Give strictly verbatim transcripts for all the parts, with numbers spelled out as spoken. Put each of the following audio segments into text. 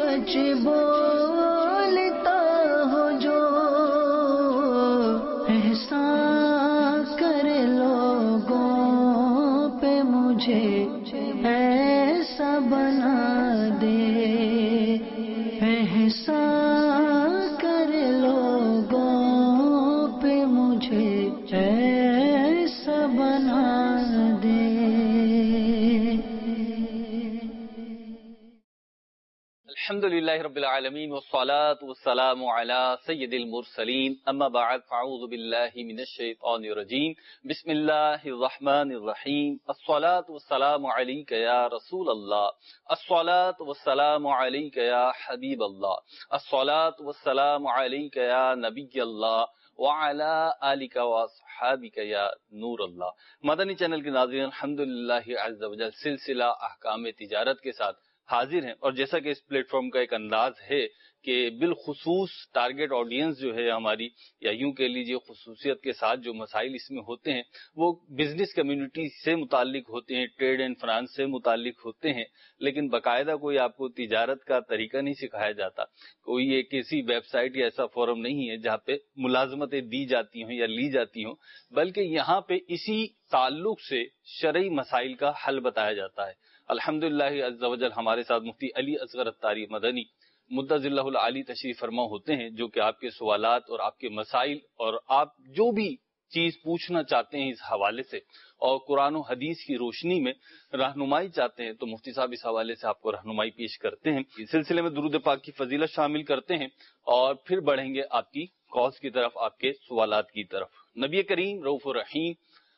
سچ بولتا ہو جو احسان کرے لوگوں پہ مجھے ایسا بنا دے، احسان کرے لوگوں پہ مجھے ایسا بنا دے۔ الحمدللہ رب العالمین والصلاة والسلام علی سید المرسلین، اما بعد فاعوذ باللہ من الشیطان الرجیم، بسم اللہ الرحمن الرحیم۔ الصلاة والسلام علیک یا رسول اللہ، الصلاة والسلام علیک یا حبیب اللہ، الصلاة والسلام علیک یا نبی اللہ وعلی آلک واصحابک یا نور اللہ۔ مدنی چینل کے ناظرین، الحمدللہ عز وجل سلسلہ احکام تجارت کے ساتھ حاضر ہیں، اور جیسا کہ اس پلیٹ فارم کا ایک انداز ہے کہ بالخصوص ٹارگٹ آڈینس جو ہے ہماری، یا یوں کہہ لیجیے خصوصیت کے ساتھ جو مسائل اس میں ہوتے ہیں وہ بزنس کمیونٹی سے متعلق ہوتے ہیں، ٹریڈ اینڈ فنانس سے متعلق ہوتے ہیں، لیکن باقاعدہ کوئی آپ کو تجارت کا طریقہ نہیں سکھایا جاتا، کوئی یہ کسی ویب سائٹ یا ایسا فورم نہیں ہے جہاں پہ ملازمتیں دی جاتی ہوں یا لی جاتی ہوں، بلکہ یہاں پہ اسی تعلق سے شرعی مسائل کا حل بتایا جاتا ہے۔ الحمدللہ عز وجل ہمارے ساتھ مفتی علی اصغر الطاری مدنی مدظ اللہ العالی تشریف فرما ہوتے ہیں، جو کہ آپ کے سوالات اور آپ کے مسائل اور آپ جو بھی چیز پوچھنا چاہتے ہیں اس حوالے سے اور قرآن و حدیث کی روشنی میں رہنمائی چاہتے ہیں، تو مفتی صاحب اس حوالے سے آپ کو رہنمائی پیش کرتے ہیں۔ اس سلسلے میں درود پاک کی فضیلت شامل کرتے ہیں اور پھر بڑھیں گے آپ کی کالز کی طرف، آپ کے سوالات کی طرف۔ نبی کریم رؤوف الرحیم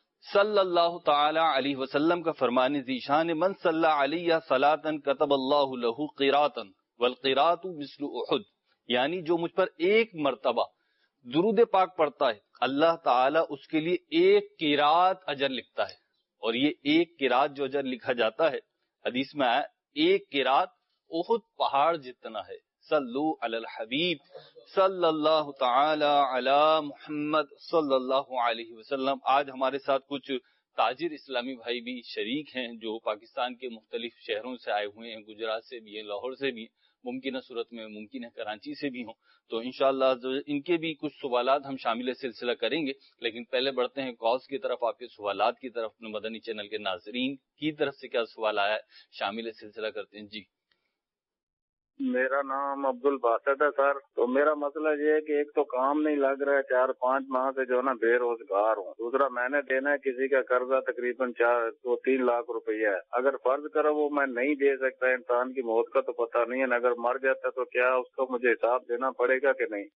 صلی اللہ تعالی علیہ وسلم کا فرمان ذیشان، من صلی علیہ صلاۃ کتب اللہ لہ قراۃ والقراۃ مثل احد، یعنی جو مجھ پر ایک مرتبہ درود پاک پڑھتا ہے اللہ تعالیٰ اس کے لیے ایک قرات اجر لکھتا ہے، اور یہ ایک قرات جو اجر لکھا جاتا ہے حدیث میں آیا ایک قرات احد پہاڑ جتنا ہے۔ صلو علی الحبیب صلی اللہ تعالی علی محمد صلی اللہ علیہ وسلم۔ آج ہمارے ساتھ کچھ تاجر اسلامی بھائی بھی شریک ہیں جو پاکستان کے مختلف شہروں سے آئے ہوئے ہیں، گجرات سے بھی ہیں، لاہور سے بھی ہیں، ممکنہ صورت میں ممکن ہے کراچی سے بھی ہوں، تو انشاءاللہ ان کے بھی کچھ سوالات ہم شامل سلسلہ کریں گے، لیکن پہلے بڑھتے ہیں کالز کی طرف، آپ کے سوالات کی طرف۔ اپنے مدنی چینل کے ناظرین کی طرف سے کیا سوال آیا ہے شامل سلسلہ کرتے ہیں۔ جی میرا نام عبد الباسط ہے سر، تو میرا مسئلہ یہ ہے کہ ایک تو کام نہیں لگ رہا ہے، چار پانچ ماہ سے جو ہے نا بے روزگار ہوں، دوسرا میں نے دینا ہے کسی کا قرضہ تقریباً چار دو تین لاکھ روپیہ ہے، اگر فرض کرو وہ میں نہیں دے سکتا، انسان کی موت کا تو پتہ نہیں ہے، اگر مر جاتا تو کیا اس کو مجھے حساب دینا پڑے گا کہ نہیں؟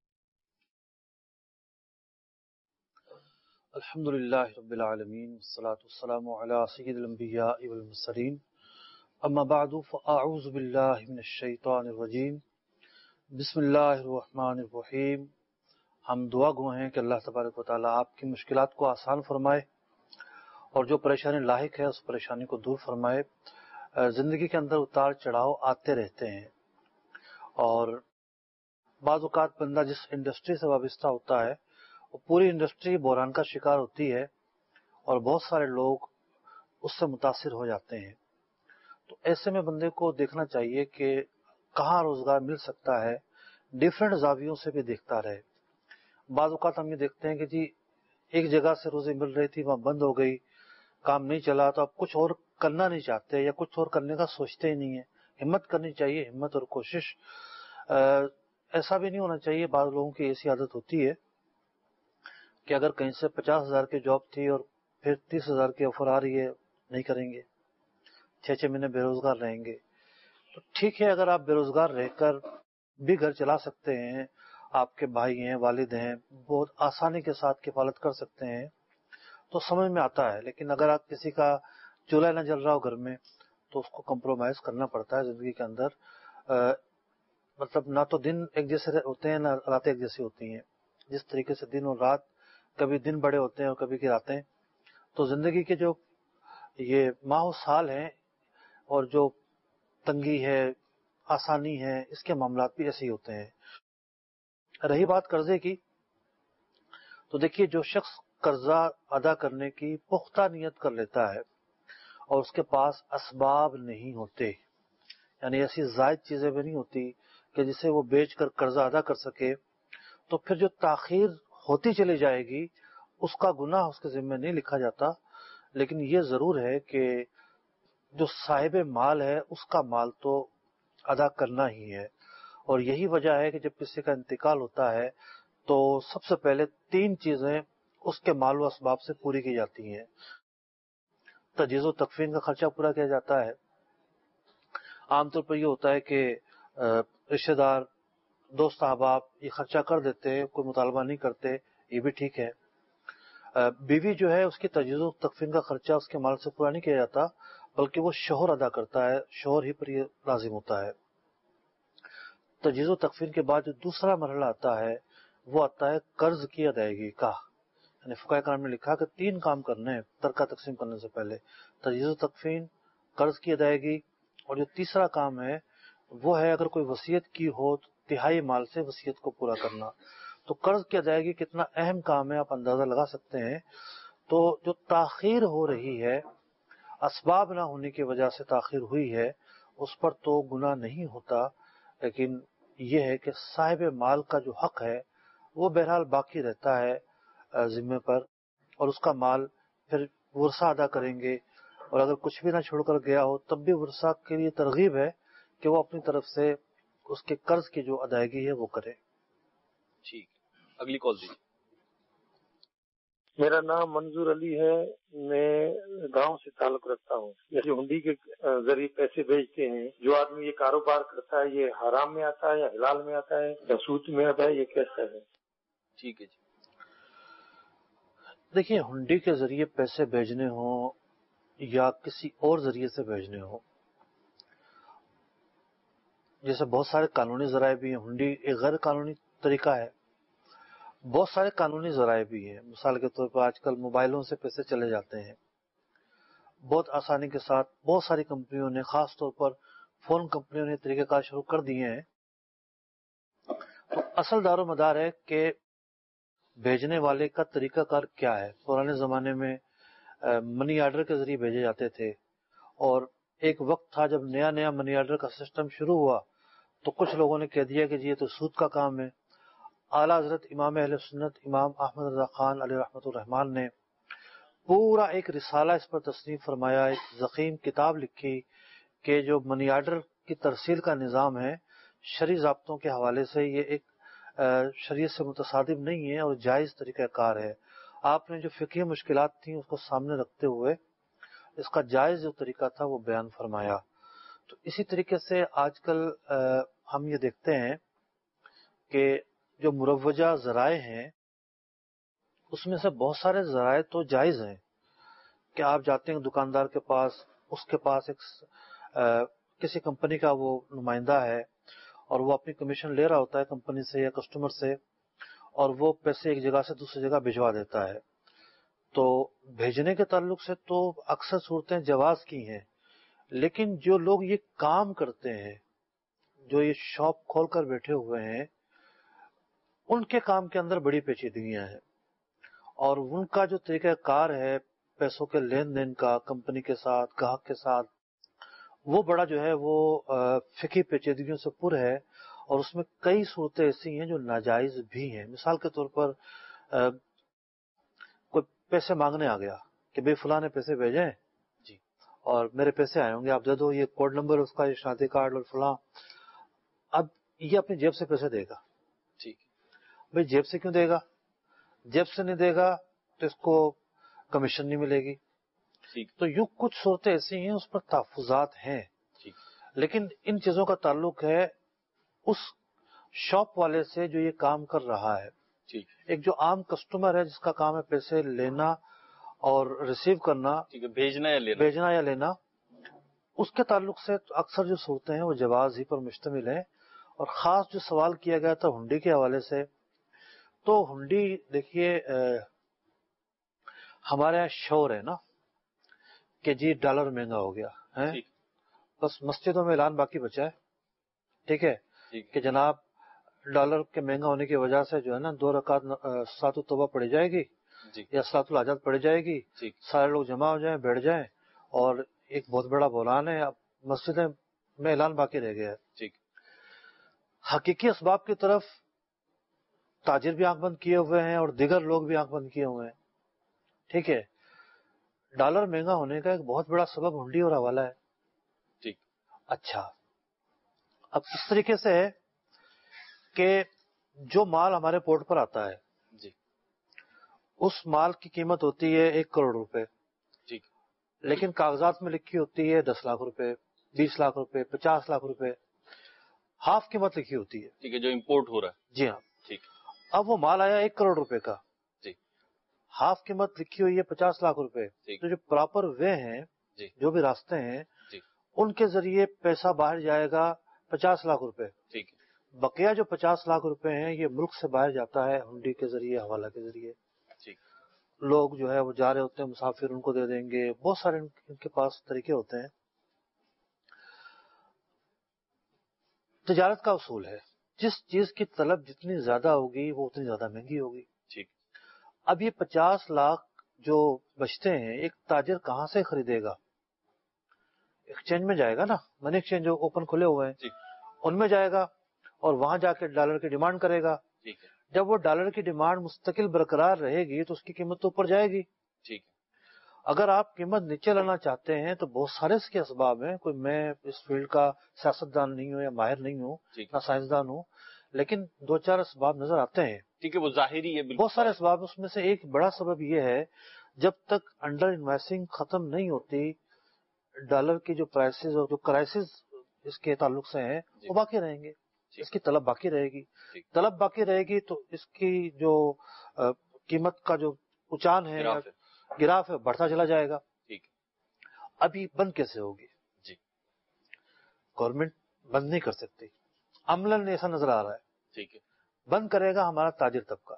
الحمدللہ رب العالمین والصلاة والسلام علی سید الانبیاء والمرسلین، اما بعد فاعوذ باللہ من الشیطان الرجیم، بسم اللہ الرحمن الرحیم۔ ہم دعا گو ہیں کہ اللہ تبارک و تعالیٰ آپ کی مشکلات کو آسان فرمائے اور جو پریشانی لاحق ہے اس پریشانی کو دور فرمائے۔ زندگی کے اندر اتار چڑھاؤ آتے رہتے ہیں، اور بعض اوقات بندہ جس انڈسٹری سے وابستہ ہوتا ہے وہ پوری انڈسٹری بحران کا شکار ہوتی ہے، اور بہت سارے لوگ اس سے متاثر ہو جاتے ہیں۔ تو ایسے میں بندے کو دیکھنا چاہیے کہ کہاں روزگار مل سکتا ہے، ڈیفرنٹ زاویوں سے بھی دیکھتا رہے۔ بعض اوقات ہم یہ دیکھتے ہیں کہ جی ایک جگہ سے روزی مل رہی تھی، وہاں بند ہو گئی، کام نہیں چلا، تو آپ کچھ اور کرنا نہیں چاہتے یا کچھ اور کرنے کا سوچتے ہی نہیں ہیں۔ ہمت کرنی چاہیے، ہمت اور کوشش۔ ایسا بھی نہیں ہونا چاہیے، بعض لوگوں کی ایسی عادت ہوتی ہے کہ اگر کہیں سے پچاس ہزار کی جاب تھی اور پھر تیس ہزار کی آفر آ رہی ہے، نہیں کریں گے، چھ چھ مہینے بے روزگار رہیں گے۔ تو ٹھیک ہے، اگر آپ بے روزگار رہ کر بھی گھر چلا سکتے ہیں، آپ کے بھائی ہیں، والد ہیں، بہت آسانی کے ساتھ کفالت کر سکتے ہیں تو سمجھ میں آتا ہے، لیکن اگر آپ کسی کا چولہا نہ جل رہا ہو گھر میں تو اس کو کمپرومائز کرنا پڑتا ہے زندگی کے اندر۔ مطلب نہ تو دن ایک جیسے ہوتے ہیں، نہ راتیں ایک جیسی ہوتی ہیں۔ جس طریقے سے دن اور رات، کبھی دن بڑے ہوتے ہیں اور کبھی کی راتیں، تو زندگی کے جو یہ ماہ و سال ہیں اور جو تنگی ہے، آسانی ہے، اس کے معاملات بھی ایسے ہی ہوتے ہیں۔ رہی بات قرضے کی، تو دیکھیے جو شخص قرضہ ادا کرنے کی پختہ نیت کر لیتا ہے اور اس کے پاس اسباب نہیں ہوتے، یعنی ایسی زائد چیزیں بھی نہیں ہوتی کہ جسے وہ بیچ کر قرضہ ادا کر سکے، تو پھر جو تاخیر ہوتی چلی جائے گی اس کا گناہ اس کے ذمہ نہیں لکھا جاتا، لیکن یہ ضرور ہے کہ جو صاحب مال ہے اس کا مال تو ادا کرنا ہی ہے۔ اور یہی وجہ ہے کہ جب کسی کا انتقال ہوتا ہے تو سب سے پہلے تین چیزیں اس کے مال و اسباب سے پوری کی جاتی ہیں۔ تجہیز و تکفین کا خرچہ پورا کیا جاتا ہے۔ عام طور پر یہ ہوتا ہے کہ رشتہ دار، دوست احباب یہ خرچہ کر دیتے ہیں، کوئی مطالبہ نہیں کرتے، یہ بھی ٹھیک ہے۔ بیوی جو ہے اس کی تجہیز و تکفین کا خرچہ اس کے مال سے پورا نہیں کیا جاتا، بلکہ وہ شوہر ادا کرتا ہے، شوہر ہی پر یہ لازم ہوتا ہے۔ تجہیز و تکفین کے بعد جو دوسرا مرحلہ آتا ہے وہ آتا ہے قرض کی ادائیگی کا۔ یعنی فقہ کرام نے لکھا کہ تین کام کرنے ہیں ترکہ تقسیم کرنے سے پہلے: تجہیز و تکفین، قرض کی ادائیگی، اور جو تیسرا کام ہے وہ ہے اگر کوئی وصیت کی ہو تو تہائی مال سے وصیت کو پورا کرنا۔ تو قرض کی ادائیگی کتنا اہم کام ہے آپ اندازہ لگا سکتے ہیں۔ تو جو تاخیر ہو رہی ہے، اسباب نہ ہونے کی وجہ سے تاخیر ہوئی ہے، اس پر تو گناہ نہیں ہوتا، لیکن یہ ہے کہ صاحب مال کا جو حق ہے وہ بہرحال باقی رہتا ہے ذمے پر، اور اس کا مال پھر ورثہ ادا کریں گے، اور اگر کچھ بھی نہ چھوڑ کر گیا ہو تب بھی ورثہ کے لیے ترغیب ہے کہ وہ اپنی طرف سے اس کے قرض کی جو ادائیگی ہے وہ کرے۔ ٹھیک، اگلی کال دیجیے۔ میرا نام منظور علی ہے، میں گاؤں سے تعلق رکھتا ہوں۔ یہ جو ہنڈی کے ذریعے پیسے بھیجتے ہیں، جو آدمی یہ کاروبار کرتا ہے، یہ حرام میں آتا ہے یا حلال میں آتا ہے یا سود میں آتا ہے، یہ کیسا ہے؟ ٹھیک ہے جی۔ دیکھیے، ہنڈی کے ذریعے پیسے بھیجنے ہوں یا کسی اور ذریعے سے بھیجنے ہوں، جیسے بہت سارے قانونی ذرائع بھی ہیں، ہنڈی ایک غیر قانونی طریقہ ہے، بہت سارے قانونی ذرائع بھی ہیں۔ مثال کے طور پر آج کل موبائلوں سے پیسے چلے جاتے ہیں بہت آسانی کے ساتھ۔ بہت ساری کمپنیوں نے، خاص طور پر فون کمپنیوں نے طریقہ کار شروع کر دیے ہیں۔ تو اصل دار و مدار ہے کہ بھیجنے والے کا طریقہ کار کیا ہے۔ پرانے زمانے میں منی آرڈر کے ذریعے بھیجے جاتے تھے، اور ایک وقت تھا جب نیا نیا منی آرڈر کا سسٹم شروع ہوا تو کچھ لوگوں نے کہہ دیا کہ جی یہ تو سود کا کام ہے۔ اعلیٰ حضرت امام اہل سنت امام احمد رضا خان علیہ رحمۃ الرحمان نے پورا ایک رسالہ اس پر تصنیف فرمایا، ایک ضخیم کتاب لکھی کہ جو منی آرڈر کی ترسیل کا نظام ہے شرعی ضابطوں کے حوالے سے یہ ایک شریعت سے متصادم نہیں ہے اور جائز طریقہ کار ہے۔ آپ نے جو فقہی مشکلات تھیں اس کو سامنے رکھتے ہوئے اس کا جائز جو طریقہ تھا وہ بیان فرمایا۔ تو اسی طریقے سے آج کل ہم یہ دیکھتے ہیں کہ جو مروجہ ذرائع ہیں اس میں سے بہت سارے ذرائع تو جائز ہیں کہ آپ جاتے ہیں دکاندار کے پاس، اس کے پاس ایک کسی کمپنی کا وہ نمائندہ ہے اور وہ اپنی کمیشن لے رہا ہوتا ہے کمپنی سے یا کسٹمر سے، اور وہ پیسے ایک جگہ سے دوسری جگہ بھجوا دیتا ہے۔ تو بھیجنے کے تعلق سے تو اکثر صورتیں جواز کی ہیں، لیکن جو لوگ یہ کام کرتے ہیں، جو یہ شاپ کھول کر بیٹھے ہوئے ہیں، ان کے کام کے اندر بڑی پیچیدگیاں ہیں، اور ان کا جو طریقہ کار ہے پیسوں کے لین دین کا کمپنی کے ساتھ، گاہک کے ساتھ، وہ بڑا جو ہے وہ فقہی پیچیدگیوں سے پر ہے، اور اس میں کئی صورتیں ایسی ہیں جو ناجائز بھی ہیں۔ مثال کے طور پر کوئی پیسے مانگنے آ گیا کہ بھئی فلاں نے پیسے بھیجے جی اور میرے پیسے آئے ہوں گے، آپ دے دو، یہ کوڈ نمبر اس کا، یہ شناختی کارڈ اور فلاں۔ اب یہ اپنی جیب سے پیسے دے گا، ٹھیک، بھئی جیب سے کیوں دے گا؟ جیب سے نہیں دے گا تو اس کو کمیشن نہیں ملے گی۔ تو یوں کچھ صورتیں ایسی ہیں اس پر تحفظات ہیں، لیکن ان چیزوں کا تعلق ہے اس شاپ والے سے جو یہ کام کر رہا ہے۔ ایک جو عام کسٹمر ہے جس کا کام ہے پیسے لینا اور ریسیو کرنا، بھیجنا یا لینا بھیجنا یا لینا، اس کے تعلق سے اکثر جو صورتیں ہیں وہ جواز ہی پر مشتمل ہیں۔ اور خاص جو سوال کیا گیا تھا ہنڈی کے حوالے سے، تو ہنڈی دیکھیے ہمارے یہاں شور ہے نا کہ جی ڈالر مہنگا ہو گیا ہے، بس مسجدوں میں اعلان باقی بچا ہے، ٹھیک ہے، کہ جناب ڈالر کے مہنگا ہونے کی وجہ سے جو ہے نا دو رکعت صلاۃ التوبہ پڑھی جائے گی یا صلاۃ الحاجات پڑھی جائے گی، سارے لوگ جمع ہو جائیں، بیٹھ جائیں، اور ایک بہت بڑا بحران ہے، اب مسجدیں میں اعلان باقی رہ گیا ہے. ٹھیک. حقیقی اسباب کی طرف تاجر بھی آنکھ بند کیے ہوئے ہیں اور دیگر لوگ بھی آنکھ بند کیے ہوئے ہیں. ٹھیک ہے. ڈالر مہنگا ہونے کا ایک بہت بڑا سبب ہنڈی اور حوالہ ہے. ٹھیک. اچھا اب اس طریقے سے ہے کہ جو مال ہمارے پورٹ پر آتا ہے جی اس مال کی قیمت ہوتی ہے ایک کروڑ روپے. ٹھیک. لیکن کاغذات میں لکھی ہوتی ہے دس لاکھ روپے, بیس لاکھ روپے, پچاس لاکھ روپے, ہاف قیمت لکھی ہوتی ہے. ٹھیک ہے, جو امپورٹ ہو رہا ہے. جی ہاں. ٹھیک. اب وہ مال آیا ایک کروڑ روپے کا. جی. ہاف قیمت لکھی ہوئی ہے پچاس لاکھ روپے. تو جو پراپر وے ہیں, جی جو بھی راستے ہیں, جی ان کے ذریعے پیسہ باہر جائے گا پچاس لاکھ روپے. ٹھیک ہے. بقیہ جو پچاس لاکھ روپے ہیں یہ ملک سے باہر جاتا ہے ہنڈی کے ذریعے, حوالہ کے ذریعے. ٹھیک. لوگ جو ہے وہ جا رہے ہوتے ہیں, مسافر ان کو دے دیں گے. بہت سارے ان کے پاس طریقے ہوتے ہیں. تجارت کا اصول ہے, جس چیز کی طلب جتنی زیادہ ہوگی وہ اتنی زیادہ مہنگی ہوگی. ٹھیک. اب یہ پچاس لاکھ جو بچتے ہیں ایک تاجر کہاں سے خریدے گا؟ ایکسچینج میں جائے گا نا, منی ایکسچینج جو اوپن کھلے ہوئے ہیں جی. ان میں جائے گا اور وہاں جا کے ڈالر کی ڈیمانڈ کرے گا. ٹھیک ہے. جب وہ ڈالر کی ڈیمانڈ مستقل برقرار رہے گی تو اس کی قیمت تو اوپر جائے گی. ٹھیک ہے. اگر آپ قیمت نیچے لانا چاہتے ہیں تو بہت سارے اس کے اسباب ہیں. کوئی میں اس فیلڈ کا سیاستدان نہیں ہوں یا ماہر نہیں ہوں, ٹھیک نہ سائنسدان ہوں, لیکن دو چار اسباب نظر آتے ہیں. ٹھیک ہے, وہ ظاہری ہے. بالکل بہت سارے اسباب. اس میں سے ایک بڑا سبب یہ ہے, جب تک انڈر انویسٹنگ ختم نہیں ہوتی ڈالر کی جو پرائسز اور جو کرائسز اس کے تعلق سے ہیں جی. وہ باقی رہیں گے. اس کی طلب باقی رہے گی. ٹھیک. طلب باقی رہے گی تو اس کی جو قیمت کا جو اچان ہے, گراف ہے. گراف ہے, بڑھتا چلا جائے گا. ٹھیک. اب یہ بند کیسے ہوگی؟ جی. گورنمنٹ بند نہیں کر سکتی, عملاً ایسا نظر آ رہا ہے. ٹھیک ہے. بند کرے گا ہمارا تاجر طبقہ.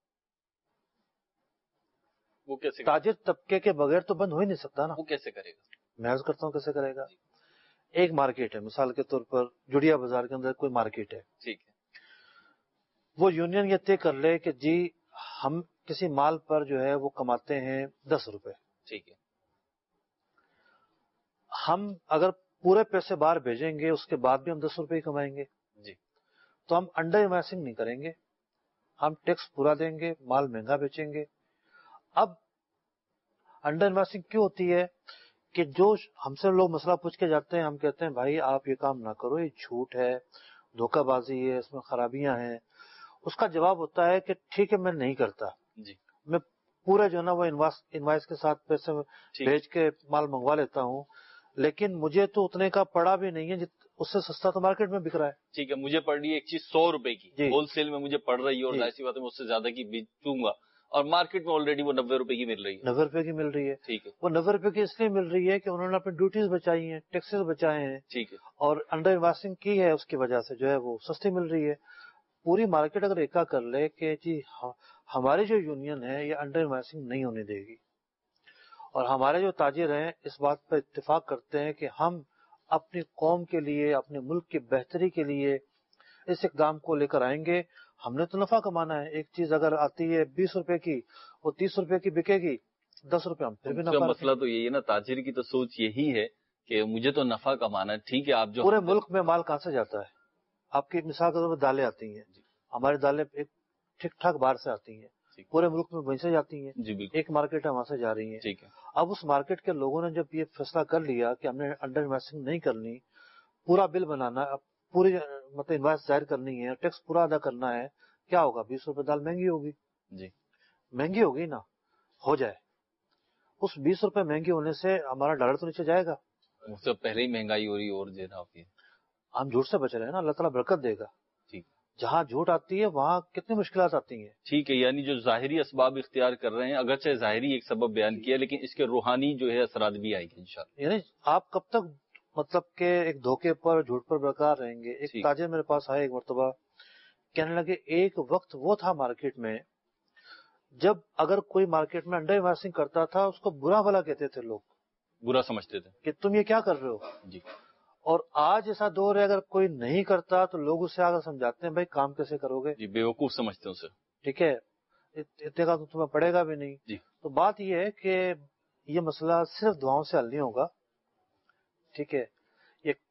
وہ کیسے تاجر طبقے کے بغیر تو بند ہو ہی نہیں سکتا نا. وہ کیسے کرے گا؟ میں عرض کرتا ہوں کیسے کرے گا. ایک مارکیٹ ہے, مثال کے طور پر جڑیا بازار کے اندر کوئی مارکیٹ ہے. ٹھیک ہے. وہ یونین یہ طے کر لے کہ جی ہم کسی مال پر جو ہے وہ کماتے ہیں دس روپے. ٹھیک ہے. ہم اگر پورے پیسے باہر بھیجیں گے اس کے بعد بھی ہم دس روپے ہی کمائیں گے. جی. تو ہم انڈر انویسٹنگ نہیں کریں گے, ہم ٹیکس پورا دیں گے, مال مہنگا بیچیں گے. اب انڈر انویسٹنگ کیوں ہوتی ہے کہ جو ہم سے لوگ مسئلہ پوچھ کے جاتے ہیں, ہم کہتے ہیں بھائی آپ یہ کام نہ کرو, یہ جھوٹ ہے, دھوکہ بازی ہے, اس میں خرابیاں ہیں. اس کا جواب ہوتا ہے کہ ٹھیک ہے میں نہیں کرتا, جی. میں پورے جو نا وہ انوائس کے ساتھ پیسے بھیج کے مال منگوا لیتا ہوں, لیکن مجھے تو اتنے کا پڑا بھی نہیں ہے, اس سے سستا تو مارکیٹ میں بک رہا ہے. ٹھیک ہے. مجھے پڑ رہی ہے ایک چیز سو روپے کی, جی. ہول سیل میں مجھے پڑ رہی ہے اور جی. ظاہر سی بات ہے میں اس سے زیادہ کی بیچوں گا, اور مارکیٹ میں آلریڈی وہ نبے روپے کی مل رہی ہے. نبے روپے کی مل رہی ہے. ٹھیک ہے. وہ نبے روپے کی اس لیے مل رہی ہے کہ انہوں نے اپنی ڈیوٹیز بچائی ہیں, ٹیکسز بچائے ہیں, ٹھیک ہے. اور انڈر انویسٹنگ کی ہے, اس کی وجہ سے جو ہے وہ سستی مل رہی ہے. پوری مارکیٹ اگر ایکا کر لے کہ جی ہماری جو یونین ہے یہ انڈر انویسٹنگ نہیں ہونے دے گی, اور ہمارے جو تاجر ہیں اس بات پر اتفاق کرتے ہیں کہ ہم اپنی قوم کے لیے, اپنے ملک کی بہتری کے لیے اس اقدام کو لے کر آئیں گے. ہم نے تو نفع کمانا ہے. ایک چیز اگر آتی ہے بیس روپے کی, وہ تیس روپے کی بکے گی, دس روپے ہم پھر بھی نفع. مسئلہ تو یہی ہے نا, تاجر کی تو سوچ یہی ہے کہ مجھے تو نفع کمانا ہے. ٹھیک ہے. آپ جو پورے ملک میں مال کہاں سے جاتا ہے؟ آپ کی مثال کے طور پر دالیں آتی ہیں, ہماری دالیں ایک ٹھیک ٹھاک باہر سے آتی ہیں, پورے ملک میں وہیں سے جاتی ہیں. جی بالکل. ایک مارکیٹ ہے وہاں سے جا رہی ہیں. ٹھیک ہے. اب اس مارکیٹ کے لوگوں نے جب یہ فیصلہ کر لیا کہ ہم نے انڈر انویسٹنگ نہیں کرنی, پورا بل بنانا, پوری مطلب انوائس ظاہر کرنی ہے, ٹیکس پورا ادا کرنا ہے, کیا ہوگا؟ بیس روپے دال مہنگی ہوگی. جی مہنگی ہوگی نا, ہو جائے. اس بیس روپے مہنگی ہونے سے ہمارا ڈالر تو نیچے جائے گا. اس سے پہلے ہی مہنگائی ہو رہی ہے اور دینا ہوتی ہے. ہم جھوٹ سے بچ رہے ہیں نا, اللہ تعالیٰ برکت دے گا. ٹھیک. جہاں جھوٹ آتی ہے وہاں کتنی مشکلات آتی ہیں. ٹھیک ہے. یعنی جو ظاہری اسباب اختیار کر رہے ہیں, اگرچہ ظاہری ایک سبب بیان کیا, لیکن اس کے روحانی جو ہے اثرات بھی آئے گی انشاءاللہ. یعنی آپ کب تک مطلب کہ ایک دھوکے پر, جھوٹ پر برقرار رہیں گے؟ ایک تاجر میرے پاس آئے ایک مرتبہ, کہنے لگے ایک وقت وہ تھا مارکیٹ میں جب اگر کوئی مارکیٹ میں انڈر انویسٹنگ کرتا تھا اس کو برا بھلا کہتے تھے لوگ, برا سمجھتے تھے کہ تم یہ کیا کر رہے ہو. جی. اور آج ایسا دور ہے اگر کوئی نہیں کرتا تو لوگ اسے آگے سمجھاتے ہیں بھائی کام کیسے کرو گے. جی. بیوقوف سمجھتے ہیں اسے. ٹھیک ہے, اتنے کا تو تمہیں پڑے گا بھی نہیں. جی. تو بات یہ ہے کہ یہ مسئلہ صرف دعاؤں سے حل نہیں ہوگا. ٹھیک ہے, یہ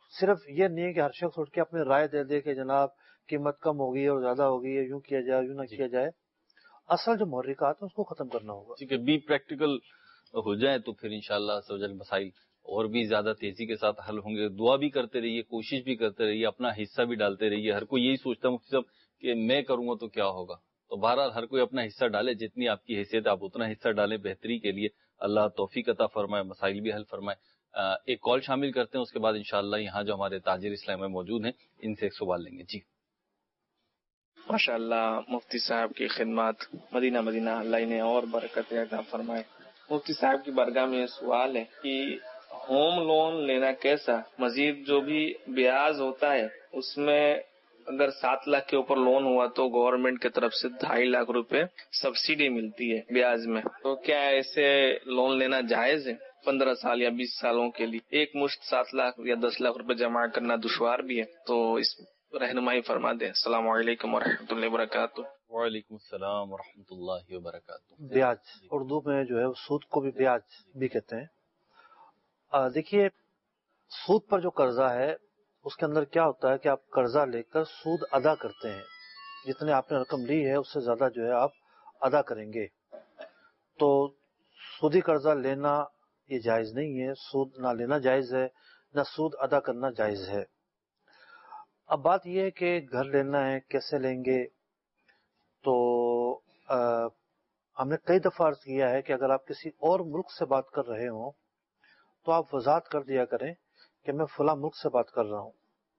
صرف یہ نہیں ہے کہ ہر شخص اٹھ کے اپنی رائے دے دے کہ جناب قیمت کم ہوگی اور زیادہ ہوگی، یوں کیا جائے یوں نہ کیا جائے. اصل جو محرکات ہیں اس کو ختم کرنا ہوگا. ٹھیک ہے، بی پریکٹیکل ہو جائے تو پھر انشاءاللہ عز و جل مسائل اور بھی زیادہ تیزی کے ساتھ حل ہوں گے. دعا بھی کرتے رہیے، کوشش بھی کرتے رہیے، اپنا حصہ بھی ڈالتے رہیے. ہر کوئی یہی سوچتا ہے مفتی صاحب کہ میں کروں گا تو کیا ہوگا، تو بہرحال ہر کوئی اپنا حصہ ڈالے، جتنی آپ کی حیثیت آپ اتنا حصہ ڈالیں بہتری کے لیے. اللہ توفیق عطا فرمائے، مسائل بھی حل فرمائے. ایک کال شامل کرتے ہیں، اس کے بعد انشاءاللہ یہاں جو ہمارے تاجر اسلام میں موجود ہیں ان سے ایک سوال لیں گے. جی ماشاء اللہ مفتی صاحب کی خدمات، مدینہ مدینہ اللہ انہیں اور برکت عطا فرمائے. مفتی صاحب کی بارگاہ میں یہ سوال ہے کہ ہوم لون لینا کیسا، مزید جو بھی بیاج ہوتا ہے اس میں اگر سات لاکھ کے اوپر لون ہوا تو گورنمنٹ کی طرف سے ڈھائی لاکھ روپے سبسڈی ملتی ہے بیاج میں، تو کیا ایسے لون لینا جائز ہے پندرہ سال یا بیس سالوں کے لیے؟ ایک مشت سات لاکھ یا دس لاکھ روپے جمع کرنا دشوار بھی ہے، تو اس رہنمائی فرما دیں. السلام علیکم ورحمۃ اللہ وبرکاتہ. وعلیکم السلام ورحمۃ اللہ وبرکاتہ. بیاج اردو میں جو ہے سود کو بھی بیاج بھی کہتے ہیں. دیکھیے سود پر جو قرضہ ہے اس کے اندر کیا ہوتا ہے کہ آپ قرضہ لے کر سود ادا کرتے ہیں، جتنے آپ نے رقم لی ہے اس سے زیادہ جو ہے آپ ادا کریں گے. تو سودی قرضہ لینا یہ جائز نہیں ہے، سود نہ لینا جائز ہے نہ سود ادا کرنا جائز ہے. اب بات یہ ہے کہ گھر لینا ہے کیسے لیں گے، تو ہم نے کئی دفعہ عرض کیا ہے کہ اگر آپ کسی اور ملک سے بات کر رہے ہوں تو آپ وضاحت کر دیا کریں کہ میں فلاں ملک سے بات کر رہا ہوں.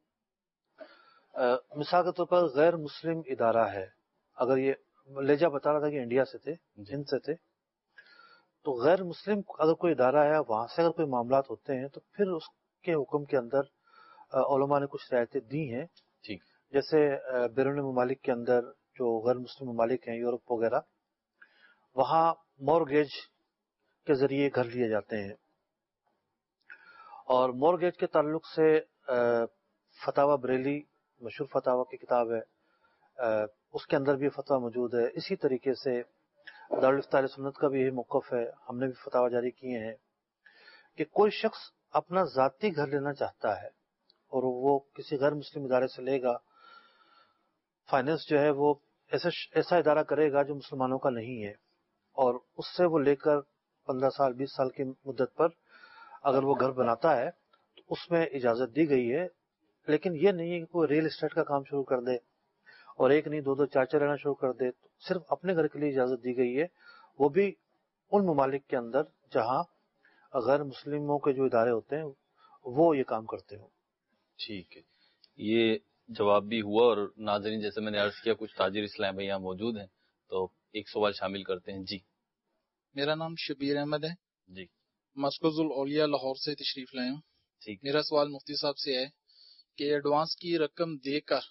مثال کے طور پر غیر مسلم ادارہ ہے، اگر یہ لہجہ بتا رہا تھا کہ انڈیا سے تھے، ہند سے تھے، تو غیر مسلم اگر کوئی ادارہ ہے وہاں سے اگر کوئی معاملات ہوتے ہیں تو پھر اس کے حکم کے اندر علماء نے کچھ رعایتیں دی ہیں. ٹھیک، جیسے بیرون ممالک کے اندر جو غیر مسلم ممالک ہیں یورپ وغیرہ، وہاں مورگیج کے ذریعے گھر لیے جاتے ہیں، اور مورگیج کے تعلق سے فتاوی بریلی مشہور فتاوی کی کتاب ہے، اس کے اندر بھی فتویٰ موجود ہے. اسی طریقے سے دارالفتہ اہل سنت کا بھی یہی موقف ہے، ہم نے بھی فتاوی جاری کیے ہیں کہ کوئی شخص اپنا ذاتی گھر لینا چاہتا ہے اور وہ کسی غیر مسلم ادارے سے لے گا، فائنینس جو ہے وہ ایسا ایسا ادارہ کرے گا جو مسلمانوں کا نہیں ہے، اور اس سے وہ لے کر پندرہ سال بیس سال کی مدت پر اگر وہ گھر بناتا ہے تو اس میں اجازت دی گئی ہے. لیکن یہ نہیں ہے کہ کوئی ریل اسٹیٹ کا کام شروع کر دے اور ایک نہیں دو دو چار چار رہنا شروع کر دے. صرف اپنے گھر کے لیے اجازت دی گئی ہے، وہ بھی ان ممالک کے اندر جہاں غیر مسلموں کے جو ادارے ہوتے ہیں وہ یہ کام کرتے ہوں. ٹھیک ہے، یہ جواب بھی ہوا. اور ناظرین جیسے میں نے عرض کیا کچھ تاجر اسلام یہاں موجود ہیں، تو ایک سوال شامل کرتے ہیں. جی میرا نام شبیر احمد ہے جی مسکوز الاولیاء لاہور سے تشریف لائے ہوں. ٹھیک، میرا سوال مفتی صاحب سے ہے کہ ایڈوانس کی رقم دے کر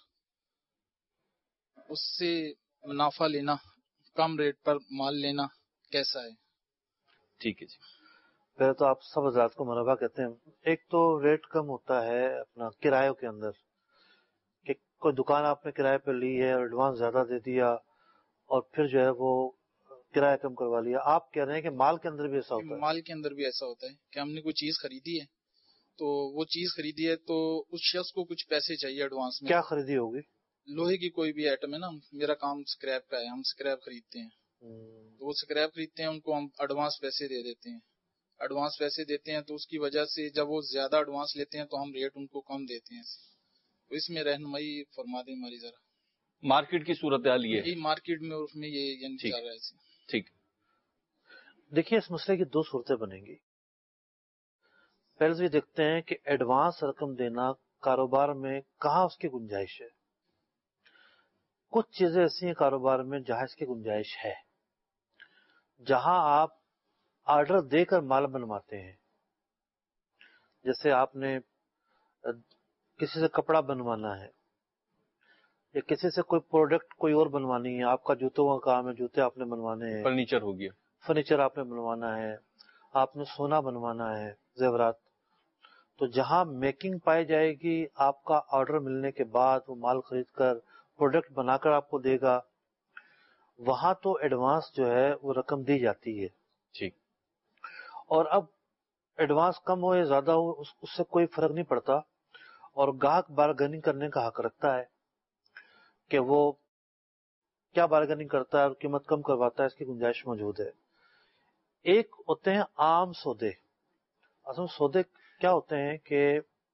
اس سے منافع لینا، کم ریٹ پر مال لینا کیسا ہے؟ ٹھیک ہے جی. پہلے تو آپ سب حضرات کو مرحبا کہتے ہیں. ایک تو ریٹ کم ہوتا ہے اپنا کرایوں کے اندر، کہ کوئی دکان آپ نے کرائے پہ لی ہے اور ایڈوانس زیادہ دے دیا اور پھر جو ہے وہ کرایہ کم کروا لیا. آپ کہہ رہے ہیں کہ مال کے اندر بھی ایسا ہوتا ہے؟ مال کے اندر بھی ایسا ہوتا ہے کہ ہم نے کوئی چیز خریدی ہے، تو وہ چیز خریدی ہے تو اس شخص کو کچھ پیسے چاہیے ایڈوانس میں. کیا خریدی ہوگی؟ لوہے کی کوئی بھی آئٹم ہے نا، میرا کام سکریپ کا ہے، ہم سکریپ خریدتے ہیں، تو وہ سکریپ خریدتے ہیں، ان کو ہم ایڈوانس پیسے دے دیتے ہیں. ایڈوانس پیسے دیتے ہیں تو اس کی وجہ سے جب وہ زیادہ ایڈوانس لیتے ہیں تو ہم ریٹ ان کو کم دیتے ہیں. تو اس میں رہنمائی فرما دیں ہماری ذرا. مارکیٹ کی صورتحال یہ یہی مارکیٹ میں اس میں یہ یعنی چل رہا ہے. ٹھیک، دیکھیے اس مسئلے کی دو صورتیں بنیں گی. پہلے یہ دیکھتے ہیں کہ ایڈوانس رقم دینا کاروبار میں کہاں اس کی گنجائش ہے. کچھ چیزیں ایسی ہیں کاروبار میں جہاں اس کی گنجائش ہے، جہاں آپ آرڈر دے کر مال بنواتے ہیں. جیسے آپ نے کسی سے کپڑا بنوانا ہے یا کسی سے کوئی پروڈکٹ کوئی اور بنوانی ہے، آپ کا جوتوں کا کام ہے، جوتے آپ نے بنوانے ہیں، فرنیچر ہو گیا، فرنیچر آپ نے بنوانا ہے، آپ نے سونا بنوانا ہے، زیورات. تو جہاں میکنگ پائی جائے گی، آپ کا آرڈر ملنے کے بعد وہ مال خرید کر پروڈکٹ بنا کر آپ کو دے گا، وہاں تو ایڈوانس جو ہے وہ رقم دی جاتی ہے. ٹھیک، اور اب ایڈوانس کم ہو یا زیادہ ہو اس سے کوئی فرق نہیں پڑتا. اور گاہک بارگیننگ کرنے کا حق رکھتا ہے کہ وہ کیا بارگیننگ کرتا ہے اور قیمت کم کرواتا ہے، اس کی گنجائش موجود ہے۔ ایک ہوتے ہیں عام سودے۔ اصل سودے کیا ہوتے ہیں کہ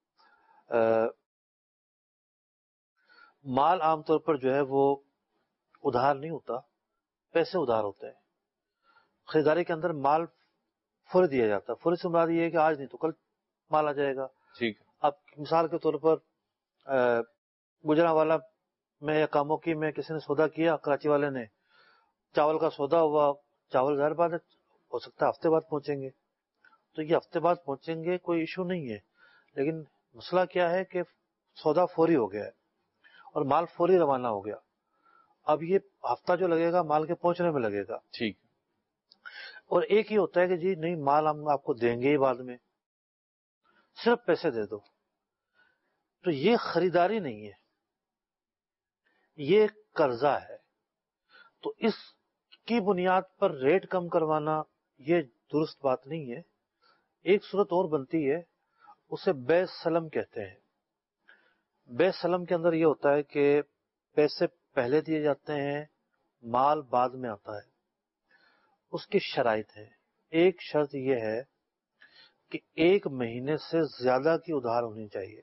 مال عام طور پر جو ہے وہ ادھار نہیں ہوتا، پیسے ادھار ہوتے ہیں۔ خریداری کے اندر مال فوری دیا جاتا ہے۔ فوری سے مراد یہ ہے کہ آج نہیں تو کل مال آ جائے گا۔ ٹھیک۔ اب مثال کے طور پر گجرانوالا میں یا کاموں کی میں کسی نے سودا کیا، کراچی والے نے، چاول کا سودا ہوا، چاول ظاہر بات ہے ہو سکتا ہے ہفتے بعد پہنچیں گے، تو یہ ہفتے بعد پہنچیں گے کوئی ایشو نہیں ہے، لیکن مسئلہ کیا ہے کہ سودا فوری ہو گیا ہے اور مال فوری روانہ ہو گیا۔ اب یہ ہفتہ جو لگے گا مال کے پہنچنے میں لگے گا۔ ٹھیک۔ اور ایک ہی ہوتا ہے کہ جی نہیں مال ہم آپ کو دیں گے ہی بعد میں، صرف پیسے دے دو، تو یہ خریداری نہیں ہے، یہ قرضہ ہے۔ تو اس کی بنیاد پر ریٹ کم کروانا یہ درست بات نہیں ہے۔ ایک صورت اور بنتی ہے، اسے بے سلم کہتے ہیں۔ بے سلم کے اندر یہ ہوتا ہے کہ پیسے پہلے دیے جاتے ہیں، مال بعد میں آتا ہے۔ اس کی شرائط ہے۔ ایک شرط یہ ہے کہ ایک مہینے سے زیادہ کی ادھار ہونی چاہیے۔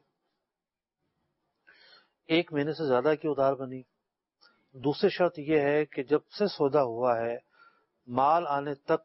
ایک مہینے سے زیادہ کی ادھار بنی۔ دوسری شرط یہ ہے کہ جب سے سودا ہوا ہے مال آنے تک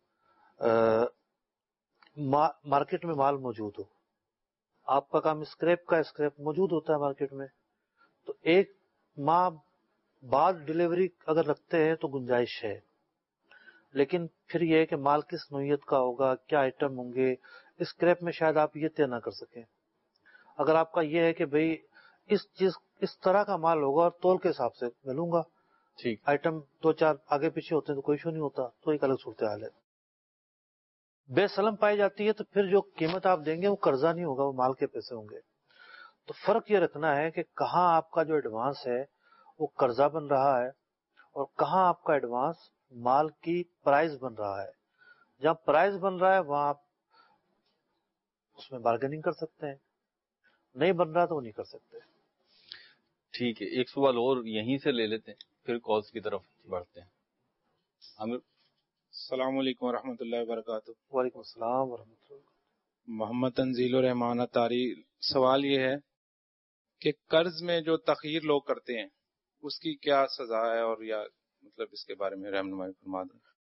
مارکیٹ میں مال موجود ہو۔ آپ کا کام اسکریپ کا، اسکریپ موجود ہوتا ہے مارکیٹ میں، تو ایک ماہ بعد ڈیلیوری اگر رکھتے ہیں تو گنجائش ہے، لیکن پھر یہ ہے کہ مال کس نوعیت کا ہوگا، کیا آئٹم ہوں گے، اسکریپ میں شاید آپ یہ طے نہ کر سکیں۔ اگر آپ کا یہ ہے کہ بھئی اس چیز اس طرح کا مال ہوگا اور تول کے حساب سے میں لوں گا، ٹھیک، آئٹم دو چار آگے پیچھے ہوتے ہیں تو کوئی ایشو نہیں ہوتا، تو ایک الگ صورتحال ہے۔ بے سلم پائی جاتی ہے تو پھر جو قیمت آپ دیں گے وہ قرضہ نہیں ہوگا، وہ مال کے پیسے ہوں گے۔ تو فرق یہ رکھنا ہے کہ کہاں آپ کا جو ایڈوانس ہے وہ قرضہ بن رہا ہے اور کہاں آپ کا ایڈوانس مال کی پرائز بن رہا ہے۔ جہاں پرائز بن رہا ہے وہاں آپ اس میں بارگیننگ کر سکتے ہیں، نہیں بن رہا تو وہ نہیں کر سکتے۔ ٹھیک ہے، ایک سوال اور یہیں سے لے لیتے ہیں پھر کالز کی طرف بڑھتے ہیں۔ عامر، السلام علیکم ورحمۃ اللہ وبرکاتہ۔ وعلیکم السلام ورحمۃ اللہ۔ محمد تنزیل الرحمان اتاری، سوال یہ ہے کہ قرض میں جو تاخیر لوگ کرتے ہیں اس کی کیا سزا ہے، اور یا مطلب اس کے بارے میں رہنمائی فرما دیں۔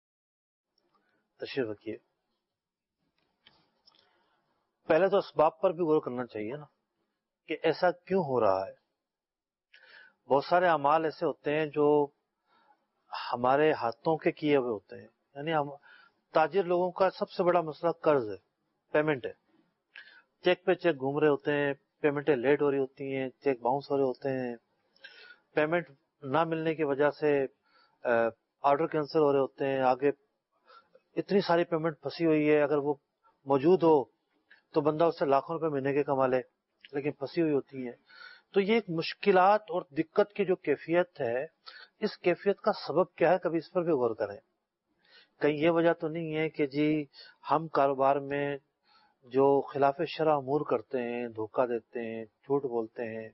تشریف رکھیے۔ پہلے تو اسباب پر بھی غور کرنا چاہیے نا کہ ایسا کیوں ہو رہا ہے۔ بہت سارے اعمال ایسے ہوتے ہیں جو ہمارے ہاتھوں کے کیے ہوئے ہوتے ہیں، یعنی ہم تاجر لوگوں کا سب سے بڑا مسئلہ قرض ہے، پیمنٹ ہے۔ چیک پہ چیک گھوم رہے ہوتے ہیں، پیمنٹیں لیٹ ہو رہی ہوتی ہیں، چیک باؤنس ہو رہے ہوتے ہیں، پیمنٹ نہ ملنے کی وجہ سے آرڈر کینسل ہو رہے ہوتے ہیں، آگے اتنی ساری پیمنٹ پھنسی ہوئی ہے، اگر وہ موجود ہو تو بندہ اس سے لاکھوں روپے مہینے کے کما لے، لیکن پھنسی ہوئی ہوتی ہیں۔ تو یہ ایک مشکلات اور دقت کی جو کیفیت ہے، اس کیفیت کا سبب کیا ہے، کبھی اس پر بھی غور کریں۔ کہیں یہ وجہ تو نہیں ہے کہ جی ہم کاروبار میں جو خلاف شرع امور کرتے ہیں، دھوکہ دیتے ہیں، جھوٹ بولتے ہیں،